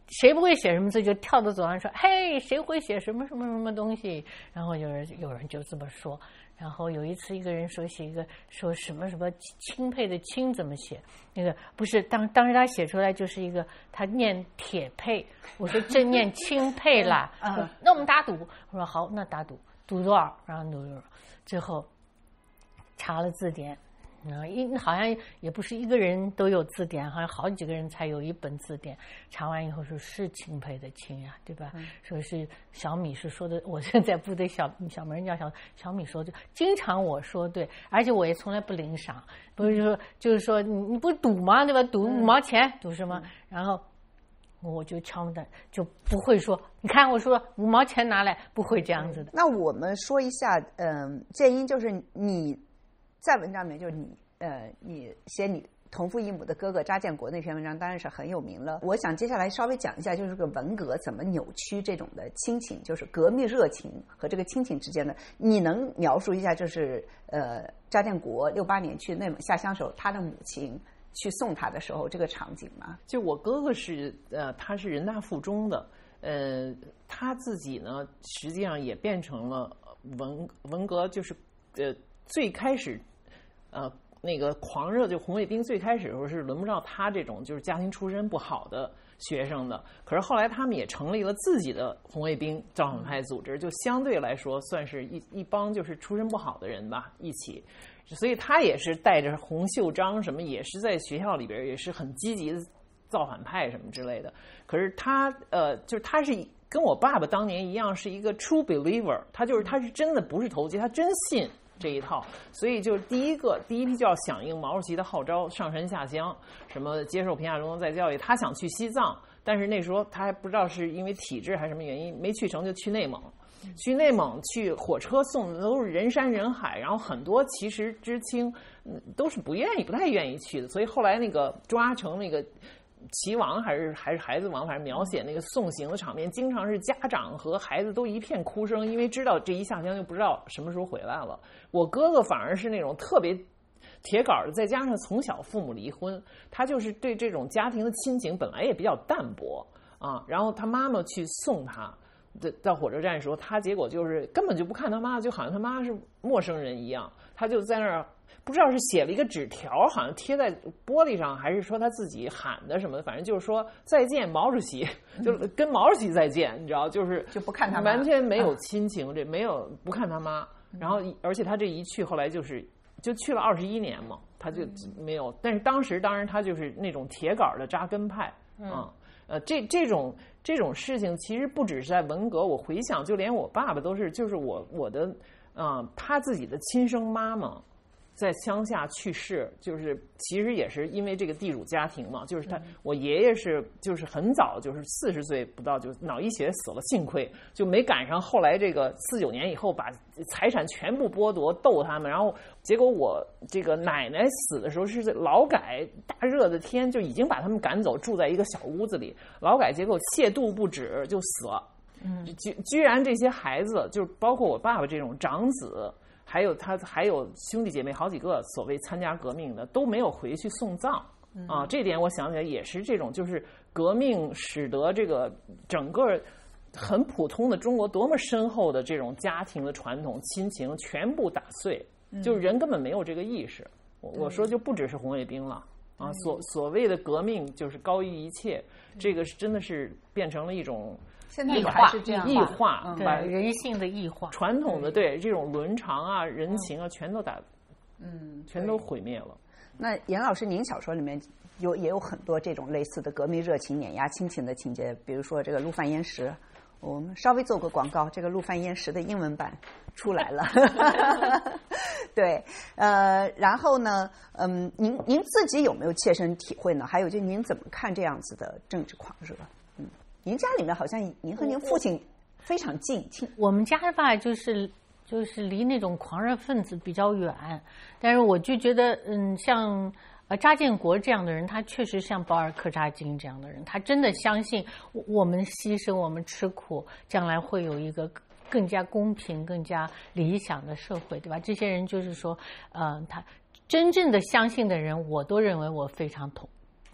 谁不会写什么字就跳到走廊说，嘿，谁会写什么什么什么东西？然后有人就这么说。然后有一次一个人说写一个说什么什么钦佩的钦怎么写？那个不是当时他写出来就是一个他念铁佩，我说这念钦佩啦。那我们打赌，我说好，那打赌多少？然后赌多少？最后查了字典。好像也不是一个人都有字典，好像好几个人才有一本字典。查完以后说是钦佩的钦呀，对吧？说是小米是说的，我现在部队小名叫小米说的，经常我说对，而且我也从来不领赏，不是说就是说你不是赌吗？对吧？赌5毛钱，赌什么？然后我就敲的就不会说，你看我说5毛钱拿来，不会这样子的。 那我们说一下，建英就是你。在文章里面，就是你写你同父异母的哥哥查建国那篇文章，当然是很有名了。我想接下来稍微讲一下，就是这个文革怎么扭曲这种的亲情，就是革命热情和这个亲情之间的。你能描述一下，就是查建国68年去内蒙下乡时候，他的母亲去送他的时候这个场景吗？ 就我哥哥是他是人大附中的，他自己呢实际上也变成了文革，就是最开始。那个狂热就红卫兵最开始的时候是轮不到他这种就是家庭出身不好的学生的，可是后来他们也成立了自己的红卫兵造反派组织，就相对来说算是一帮就是出身不好的人吧一起，所以他也是带着红袖章什么，也是在学校里边也是很积极的造反派什么之类的。可是他就是他是跟我爸爸当年一样是一个 true believer， 他是真的不是投机，他真信这一套，所以就是第一批就要响应毛主席的号召，上山下乡，什么接受贫下中农再教育。他想去西藏，但是那时候他还不知道是因为体制还是什么原因没去成，就去内蒙。去内蒙去火车送的都是人山人海，然后很多其实知青都是不太愿意去的，所以后来那个抓成那个齐王还是孩子王，反正描写那个送行的场面，经常是家长和孩子都一片哭声，因为知道这一下乡就不知道什么时候回来了。我哥哥反而是那种特别铁杆的，再加上从小父母离婚，他就是对这种家庭的亲情本来也比较淡薄啊。然后他妈妈去送他到火车站的时候，他结果就是根本就不看他妈，就好像他妈是陌生人一样，他就在那儿。不知道是写了一个纸条，好像贴在玻璃上，还是说他自己喊的什么，反正就是说再见毛主席，就是跟毛主席再见，你知道，就不看他妈， 完全没有亲情，这没有不看他妈。然后而且他这一去，后来就去了21年嘛，他就没有。但是当时当然他就是那种铁杆的扎根派啊。这种事情其实不只是在文革，我回想就连我爸爸都是，就是我的他自己的亲生妈妈。在乡下去世，就是其实也是因为这个地主家庭嘛，就是我爷爷是就是很早就是40岁不到就脑溢血死了，幸亏就没赶上后来这个49年以后把财产全部剥夺斗他们，然后结果我这个奶奶死的时候是劳改大热的天就已经把他们赶走，住在一个小屋子里，劳改结果亵渎不止就死了，居然这些孩子就是包括我爸爸这种长子。还有兄弟姐妹好几个所谓参加革命的都没有回去送葬啊，这点我想起来也是这种，就是革命使得这个整个很普通的中国多么深厚的这种家庭的传统亲情全部打碎，就是人根本没有这个意识。我说就不只是红卫兵了啊，所谓的革命就是高于一切，这个是真的是变成了一种。 现在还是这样异化， 把人性的异化， 传统的对这种伦常啊、人情啊，全都全都毁灭了。 那严老师，您小说里面也有很多这种类似的革命热情碾压亲情的情节，比如说这个陆犯焉识，我们稍微做个广告，这个陆犯焉识的英文版出来了。对，然后呢，您自己有没有切身体会呢？还有就您怎么看这样子的政治狂热？您家里面好像您和您父亲非常近。 我们家吧，就是离那种狂热分子比较远，但是我就觉得，像查建国这样的人，他确实像保尔柯察金这样的人，他真的相信我们牺牲，我们吃苦，将来会有一个更加公平、更加理想的社会，对吧？这些人就是说，他真正的相信的人，我都认为我非常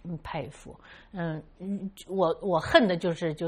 佩服。我恨的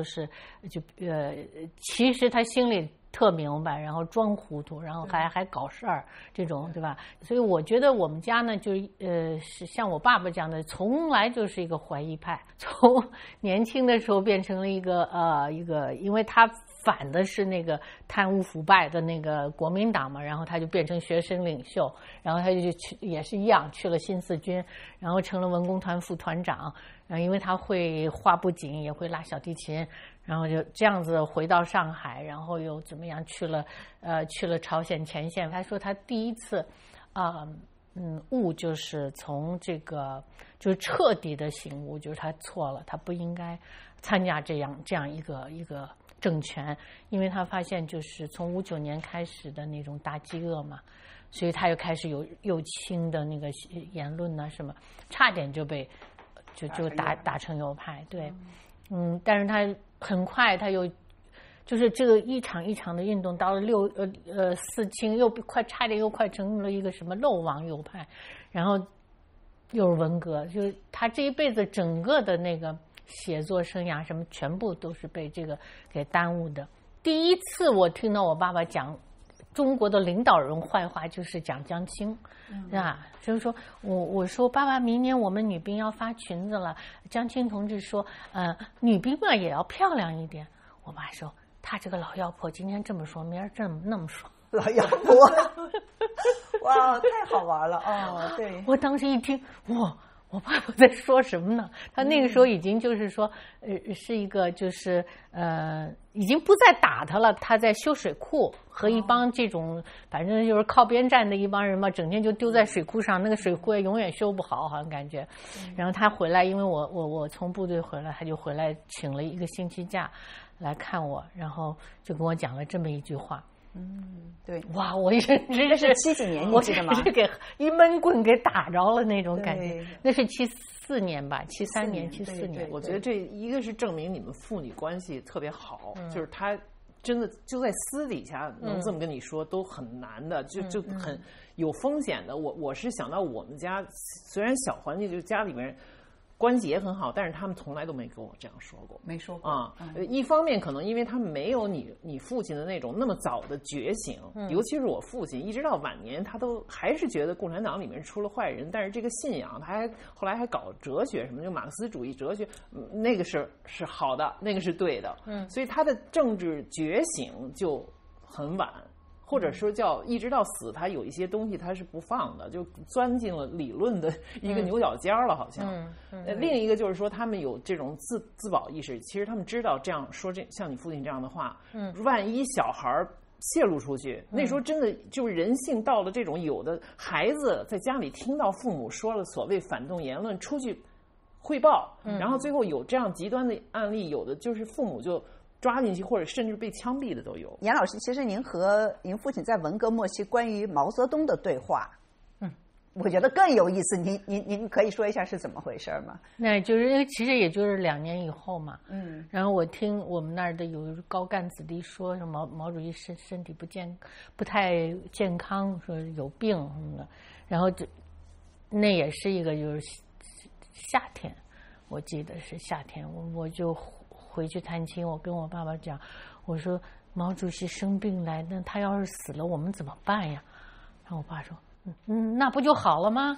其实他心里特明白，然后装糊涂，然后还搞事儿，这种对吧？所以我觉得我们家呢，是像我爸爸讲的，从来就是一个怀疑派，从年轻的时候变成了一个，因为他反的是那个贪污腐败的那个国民党嘛，然后他就变成学生领袖，然后他就也是一样去了新四军，然后成了文工团副团长，因为他会画布景，也会拉小提琴，然后就这样子回到上海，然后又怎么样去了朝鲜前线。他说他第一次悟就是从这个就是彻底的醒悟，就是他错了，他不应该参加这样一个政权，因为他发现就是从59年开始的那种大饥饿嘛，所以他又开始有右倾的那个言论啊什么，差点就被就打成右派。对，但是他很快他又就是这个一场一场的运动，到了四清又差点快成了一个什么漏网右派，然后又是文革，就是他这一辈子整个的那个写作生涯什么全部都是被这个给耽误的。第一次我听到我爸爸讲中国的领导人坏话，就是讲江青，是吧？就是说我说爸爸，明年我们女兵要发裙子了，江青同志说，女兵嘛也要漂亮一点。我爸说，他这个老妖婆今天这么说，明儿那么说。 老妖婆，哇，太好玩了哦！对， 我当时一听，哇。我爸爸在说什么呢？他那个时候已经就是说，是一个就是已经不再打他了。他在修水库，和一帮这种反正就是靠边站的一帮人嘛，整天就丢在水库上，那个水库也永远修不好，好像感觉。然后他回来，因为我从部队回来，他就回来请了1个星期假来看我，然后就跟我讲了这么一句话。 对， 哇，我真是 70几年，你记得吗？ 我是给一闷棍给打着了那种感觉。那是74年吧，73年、74年。 我觉得这一个是证明你们父女关系特别好，就是他真的就在私底下能这么跟你说，都很难的，就很有风险的。我是想到我们家虽然小环境，就是家里面关系也很好，但是他们从来都没跟我这样说过， 没说过啊。一方面可能因为他们没有你父亲的那种那么早的觉醒，尤其是我父亲，一直到晚年他都还是觉得共产党里面出了坏人，但是这个信仰他后来还搞哲学什么，就马克思主义哲学，那个是好的，那个是对的，所以他的政治觉醒就很晚。或者说叫一直到死，他有一些东西他是不放的，就钻进了理论的一个牛角尖了，好像。另一个就是说，他们有这种自保意识，其实他们知道这样说像你父亲这样的话，万一小孩泄露出去，那时候真的就是人性到了这种，有的孩子在家里听到父母说了所谓反动言论，出去汇报，然后最后有这样极端的案例，有的就是父母就抓进去，或者甚至被枪毙的都有。 严老师，其实您和您父亲在文革末期关于毛泽东的对话，我觉得更有意思。您可以说一下是怎么回事吗？ 那就是其实也就是2年以后嘛。然后我听我们那儿的有高干子弟说，什么毛主席身体不太健康，说有病什么的。然后那也是一个就是夏天，我记得是夏天，我就回去探亲，我跟我爸爸讲，我说毛主席生病来，那他要是死了，我们怎么办呀？然后我爸说，那不就好了吗？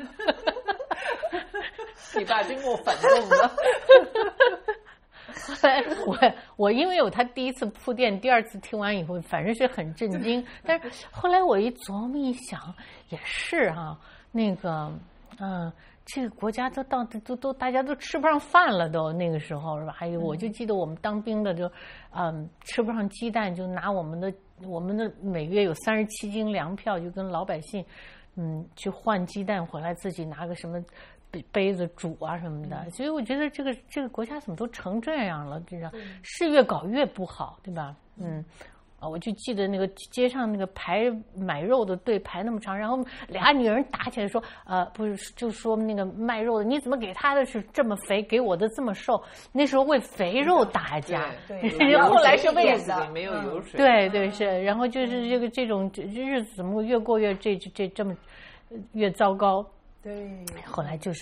你爸真够反动的。 后来我因为有他第一次铺垫，第2次听完以后，反正是很震惊。但是后来我一琢磨一想，也是哈，那个这个国家都大家都吃不上饭了，都那个时候是吧？还有我就记得我们当兵的就吃不上鸡蛋，就拿我们的每月有37斤粮票，就跟老百姓去换鸡蛋回来，自己拿个什么杯子煮啊什么的。所以我觉得这个国家怎么都成这样了，这样是越搞越不好，对吧？我就记得那个街上那个买肉的队排那么长，然后俩女人打起来说，不是，就说那个卖肉的，你怎么给他的是这么肥，给我的这么瘦？那时候为肥肉打架， 对， 后来是为了没有油水， 对是，然后就是这种日子怎么越过越这么越糟糕？ 对， 后来就是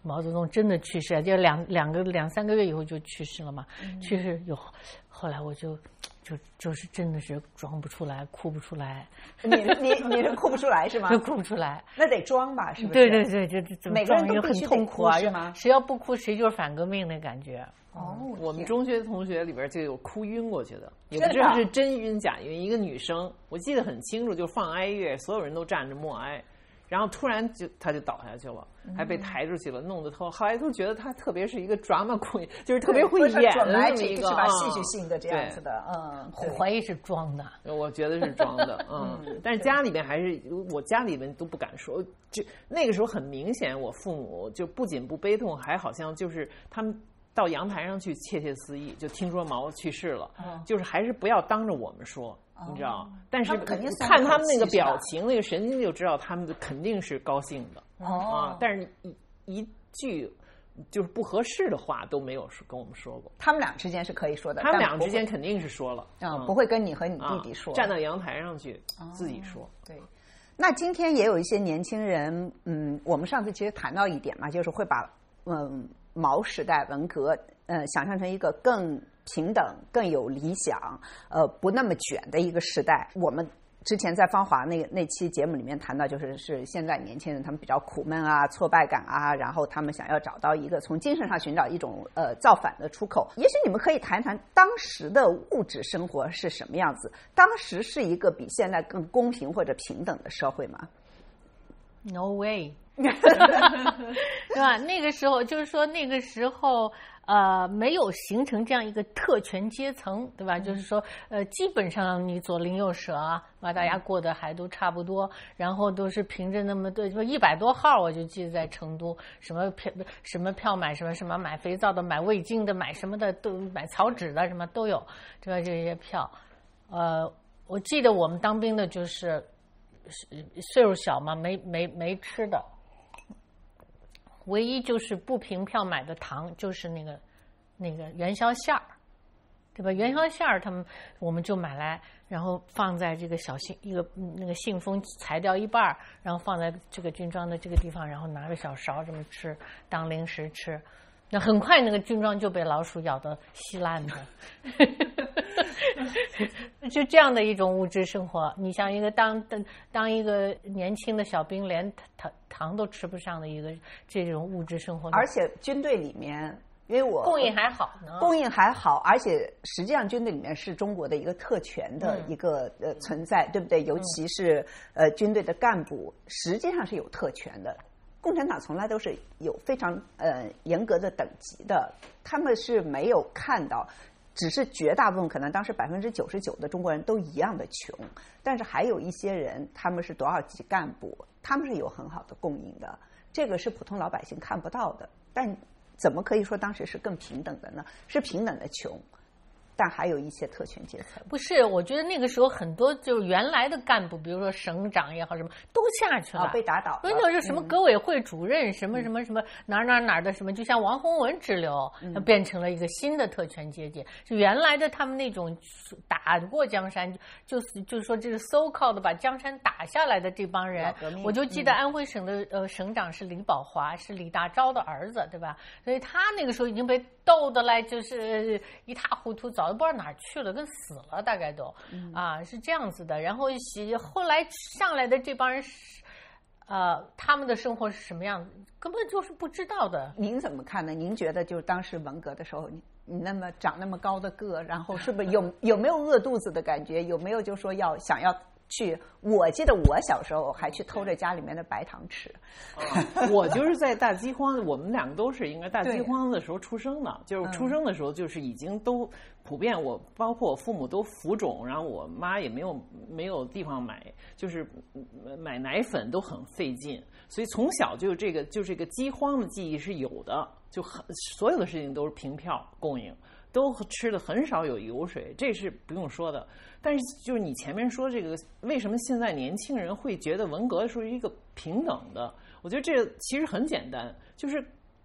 毛泽东真的去世，就两三个月以后就去世了嘛。去世以后，后来我就是真的是装不出来，哭不出来。 你是哭不出来是吗？ 就哭不出来， 那得装吧，是不是？ 对对对，就每个人都很痛苦啊， 是吗？ 谁要不哭，谁就是反革命的感觉。 我们中学同学里边就有哭晕过去的，也不知道是真晕假晕。一个女生，我记得很清楚，就放哀乐，所有人都站着默哀。然后突然他就倒下去了，还被抬出去了，弄得后来都觉得他特别是一个 drama queen， 就是特别会演的那么一个戏剧性的这样子的， 我怀疑是装的， 我觉得是装的，但是家里面还是我家里面都不敢说，就那个时候很明显，我父母就不仅不悲痛，还好像就是他们到阳台上去窃窃私语，就听说毛去世了，就是还是不要当着我们说。你知道，但是看他们那个表情、那个神经就知道他们肯定是高兴的但是一句就是不合适的话都没有跟我们说过。 他们俩之间是可以说的， 他们俩之间肯定是说了不会跟你和你弟弟说， 站到阳台上去自己说。 对，那今天也有一些年轻人，我们上次其实谈到一点嘛，就是会把毛时代文革想象成一个更平等、更有理想、不那么卷的一个时代。我们之前在芳华那期节目里面谈到，是现在年轻人他们比较苦闷啊、挫败感啊，然后他们想要找到一个从精神上寻找一种造反的出口。也许你们可以谈谈当时的物质生活是什么样子？当时是一个比现在更公平或者平等的社会吗？ No way 对吧？那个时候就是说那个时候没有形成这样一个特权阶层，对吧？就是说基本上你左邻右舍啊，大家过得还都差不多，然后都是凭着那么多100多号，我就记得在成都什么票买什么买肥皂的，买味精的，买什么的都买草纸的，什么都有，对吧？这些票我记得我们当兵的就是岁数小嘛，没吃的，唯一就是不凭票买的糖，就是那个元宵馅儿，对吧？元宵馅儿我们就买来，然后放在这个那个信封裁掉一半，然后放在这个军装的这个地方，然后拿个小勺这么吃，当零食吃。那很快那个军装就被老鼠咬得稀烂的。就这样的一种物质生活，你像一个当一个年轻的小兵连糖都吃不上的一个这种物质生活， 而且军队里面，因为供应还好呢， 供应还好，而且实际上军队里面是中国的一个特权的一个存在，对不对？尤其是军队的干部实际上是有特权的。共产党从来都是有非常严格的等级的，他们是没有看到，只是绝大部分可能当时99%的中国人都一样的穷，但是还有一些人他们是多少级干部，他们是有很好的供应的，这个是普通老百姓看不到的。但怎么可以说当时是更平等的呢？是平等的穷，但还有一些特权阶层。 不是，我觉得那个时候很多就是原来的干部，比如说省长也好，什么都下去了， 被打倒了。 所以那是什么革委会主任，什么哪儿的什么，就像王洪文之流，变成了一个新的特权阶级。就原来的他们那种打过江山，就是说这个 so called 把江山打下来的这帮人，我就记得安徽省的省长是李宝华，是李大钊的儿子，对吧？所以他那个时候已经被斗得来就是一塌糊涂，早都不知道哪儿去了，跟死了大概都是这样子的。然后后来上来的这帮人他们的生活是什么样子，根本就是不知道的。 您怎么看呢？您觉得就是当时文革的时候，你那么长那么高的个，然后是不是有没有饿肚子的感觉？有没有就说想要去？我记得我小时候还去偷着家里面的白糖吃。 我就是在大饥荒，我们两个都是应该大饥荒的时候出生的，就是出生的时候就是已经都普遍，我包括我父母都浮肿，然后我妈也没有地方买，就是买奶粉都很费劲，所以从小就这个饥荒的记忆是有的，就所有的事情都是凭票供应。都吃的很少有油水，这是不用说的。但是就是你前面说这个，为什么现在年轻人会觉得文革是一个平等的？我觉得这其实很简单，就是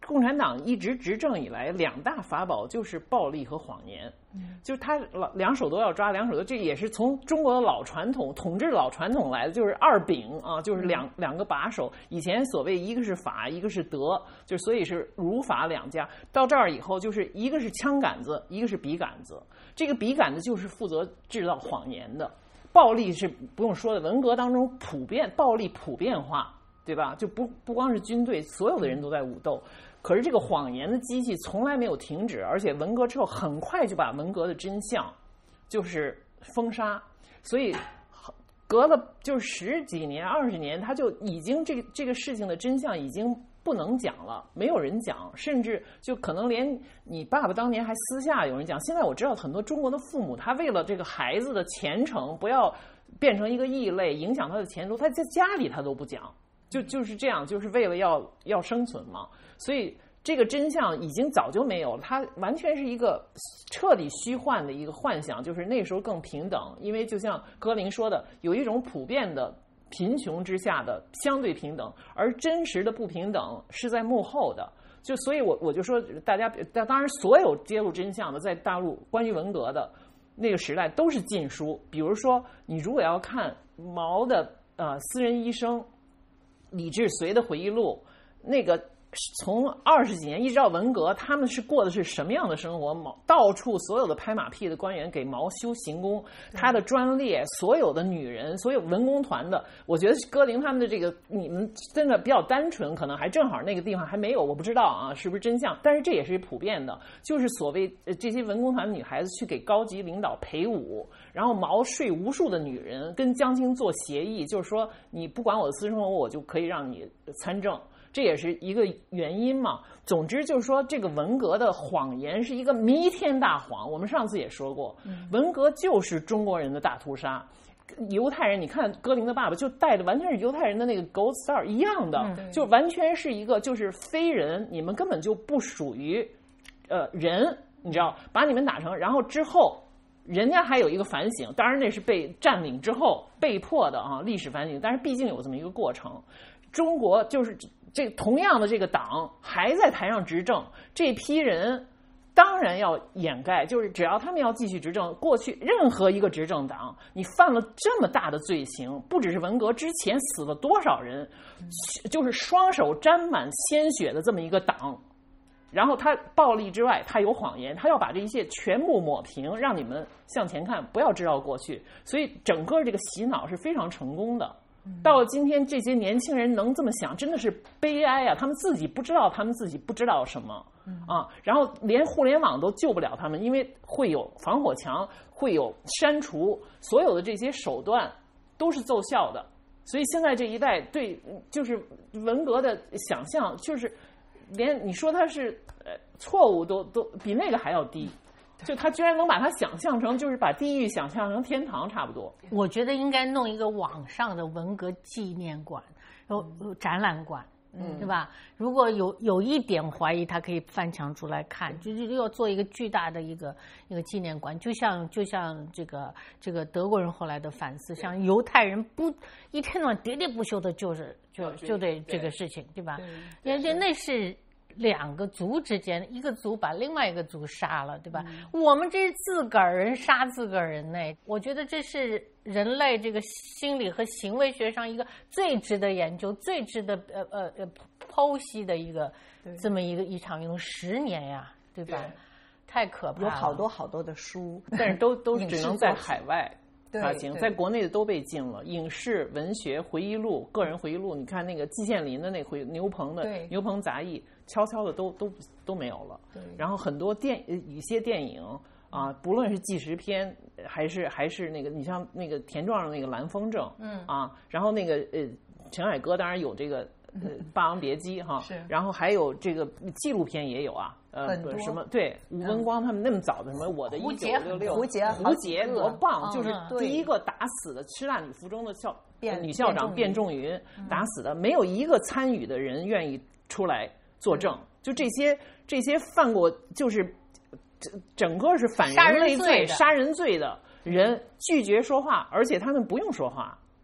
共产党一直执政以来2大法宝就是暴力和谎言，就是他两手都要抓，两手都，这也是从中国的老传统统治老传统来的，就是2柄啊，就是两个把手。以前所谓一个是法，一个是德，就所以是儒法2家。到这儿以后，就是一个是枪杆子，一个是笔杆子。这个笔杆子就是负责制造谎言的，暴力是不用说的，文革当中暴力普遍化，对吧？就不光是军队，所有的人都在武斗。可是这个谎言的机器从来没有停止，而且文革之后很快就把文革的真相就是封杀，所以隔了就是10几年、20年，他就已经这个事情的真相已经不能讲了，没有人讲，甚至就可能连你爸爸当年还私下有人讲。现在我知道很多中国的父母，他为了这个孩子的前程不要变成一个异类，影响他的前途，他在家里他都不讲。就是这样，就是为了要生存嘛，所以这个真相已经早就没有了，它完全是一个彻底虚幻的一个幻想，就是那时候更平等，因为就像歌林说的，有一种普遍的贫穷之下的相对平等，而真实的不平等是在幕后的。就所以我就说，大家当然所有揭露真相的在大陆关于文革的那个时代都是禁书，比如说你如果要看毛的私人医生李志绥的回忆录，那个从20几年一直到文革，他们是过的是什么样的生活？到处所有的拍马屁的官员给毛修行宫，他的专列，所有的女人，所有文工团的，我觉得歌林他们的这个，你们真的比较单纯，可能还正好那个地方还没有，我不知道啊，是不是真相？但是这也是普遍的，就是所谓这些文工团女孩子去给高级领导陪舞，然后毛睡无数的女人，跟江青做协议，就是说你不管我的私生活，我就可以让你参政。这也是一个原因嘛。总之就是说，这个文革的谎言是一个弥天大谎。我们上次也说过，文革就是中国人的大屠杀。犹太人，你看歌林的爸爸就带着完全是犹太人的那个 Gold Star 一样的，就完全是一个就是非人，你们根本就不属于人，你知道，把你们打成，然后之后人家还有一个反省，当然那是被占领之后被迫的啊，历史反省，但是毕竟有这么一个过程。中国就是这同样的这个党还在台上执政，这批人当然要掩盖，就是只要他们要继续执政，过去任何一个执政党，你犯了这么大的罪行，不只是文革之前死了多少人，就是双手沾满鲜血的这么一个党，然后他暴力之外，他有谎言，他要把这一切全部抹平，让你们向前看，不要知道过去，所以整个这个洗脑是非常成功的。到了今天，这些年轻人能这么想，真的是悲哀啊！他们自己不知道，他们自己不知道什么啊，然后连互联网都救不了他们，因为会有防火墙，会有删除，所有的这些手段都是奏效的。所以现在这一代对就是文革的想象，就是连你说他是错误都比那个还要低。就他居然能把它想象成，就是把地狱想象成天堂差不多。 我觉得应该弄一个网上的文革纪念馆，展览馆，对吧？如果有一点怀疑，他可以翻墙出来看，就是要做一个巨大的一个纪念馆，就像这个德国人后来的反思，像犹太人不一天到晚喋喋不休的，就对这个事情，对吧？那是两个族之间，一个族把另外一个族杀了，对吧？我们这是自个儿人杀自个儿人呢。我觉得这是人类这个心理和行为学上一个最值得研究、最值得剖析的这么一场运动，10年呀，对吧？太可怕了， 有好多好多的书， 但是都只能在海外发行，在国内的都被禁了。影视、文学、回忆录、个人回忆录，你看那个季羡林的那牛棚杂役，悄悄的都没有了。然后很多一些电影啊，不论是纪实片还是那个，你像那个田壮的那个《蓝风筝》，然后那个陈凯歌当然有这个《霸王别姬》哈，然后还有这个纪录片也有啊。什么对吴文光他们那么早的什么我的1966，胡杰多棒，就是第一个打死的师大女附中的女校长卞仲云打死的，没有一个参与的人愿意出来作证，就这些犯过就是整个是反人类罪、杀人罪的人拒绝说话，而且他们不用说话。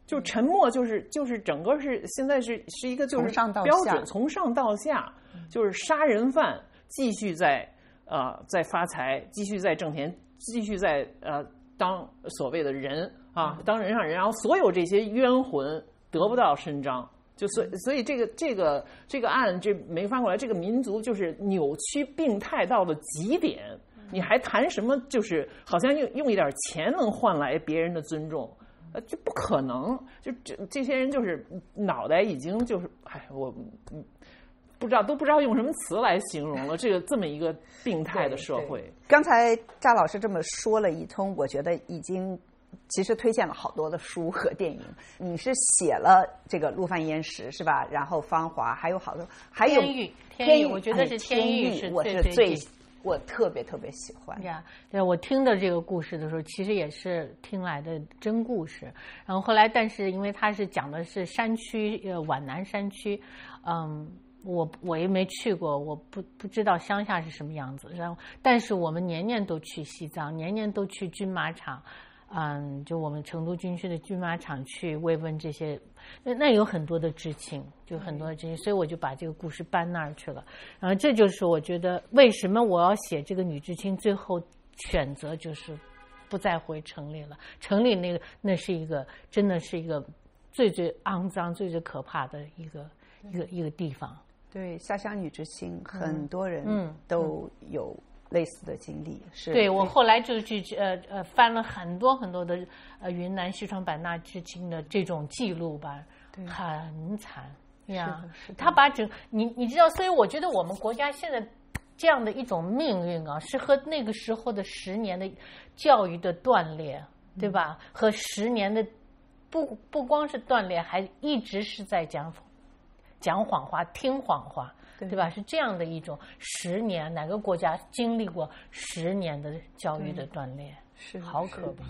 就沉默就是整个是现在是一个就是标准，从上到下就是杀人犯继续在发财，继续在挣钱，继续在当所谓的人啊，当人上人，然后所有这些冤魂得不到伸张。就所以这个案这没翻过来，这个民族就是扭曲病态到了极点。你还谈什么？就是好像用一点钱能换来别人的尊重，这不可能。就这些人就是脑袋已经就是，我不知道用什么词来形容了。这么一个病态的社会。 刚才扎老师这么说了一通，我觉得已经其实推荐了好多的书和电影。你是写了这个《陆犯焉识》是吧？然后《芳华》，还有好多，还有天域，我觉得是天域是我特别喜欢。 对，我听的这个故事的时候，其实也是听来的真故事。然后后来，但是因为它是讲的是山区，皖南山区，我也没去过，我不知道乡下是什么样子。然后，但是我们年年都去西藏，年年都去军马场。就我们成都军区的军马场去慰问这些，那有很多的知青，就很多的知青，所以我就把这个故事搬那儿去了。然后这就是我觉得为什么我要写这个女知青，最后选择就是不再回城里了。城里那是一个真的是一个最肮脏、最可怕的一个地方。 对，下乡女知青，很多人都有类似的经历。是对，我后来就去翻了很多的云南西双版纳知青的这种记录吧，很惨呀。他把你知道，所以我觉得我们国家现在这样的一种命运啊，是和那个时候的10年的教育的断裂，对吧？和10年的不光是断裂，还一直是在讲谎话、听谎话。对吧？是这样的一种10年，哪个国家经历过10年的教育的断裂？ 是好可怕。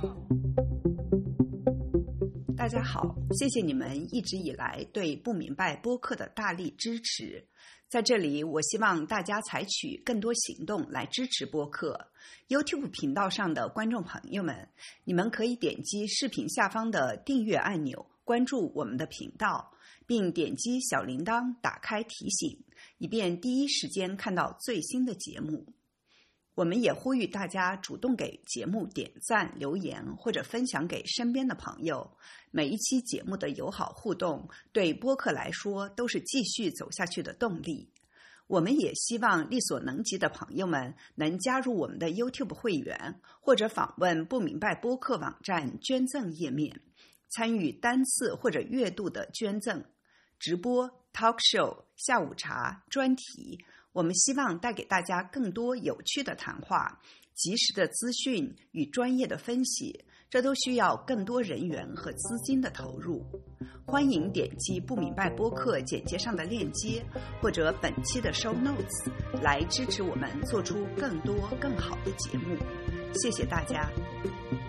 大家好，谢谢你们一直以来对不明白播客的大力支持。在这里，我希望大家采取更多行动来支持播客。YouTube 频道上的观众朋友们，你们可以点击视频下方的订阅按钮，关注我们的频道，并点击小铃铛打开提醒，以便第一时间看到最新的节目。我们也呼吁大家主动给节目点赞、留言或者分享给身边的朋友。每一期节目的友好互动，对播客来说都是继续走下去的动力。我们也希望力所能及的朋友们能加入我们的 YouTube 会员，或者访问不明白播客网站捐赠页面，参与单次或者月度的捐赠、直播、talk show、下午茶、专题。我们希望带给大家更多有趣的谈话、及时的资讯与专业的分析，这都需要更多人员和资金的投入。欢迎点击不明白播客简介上的链接，或者本期的 show notes 来支持我们做出更多更好的节目。谢谢大家。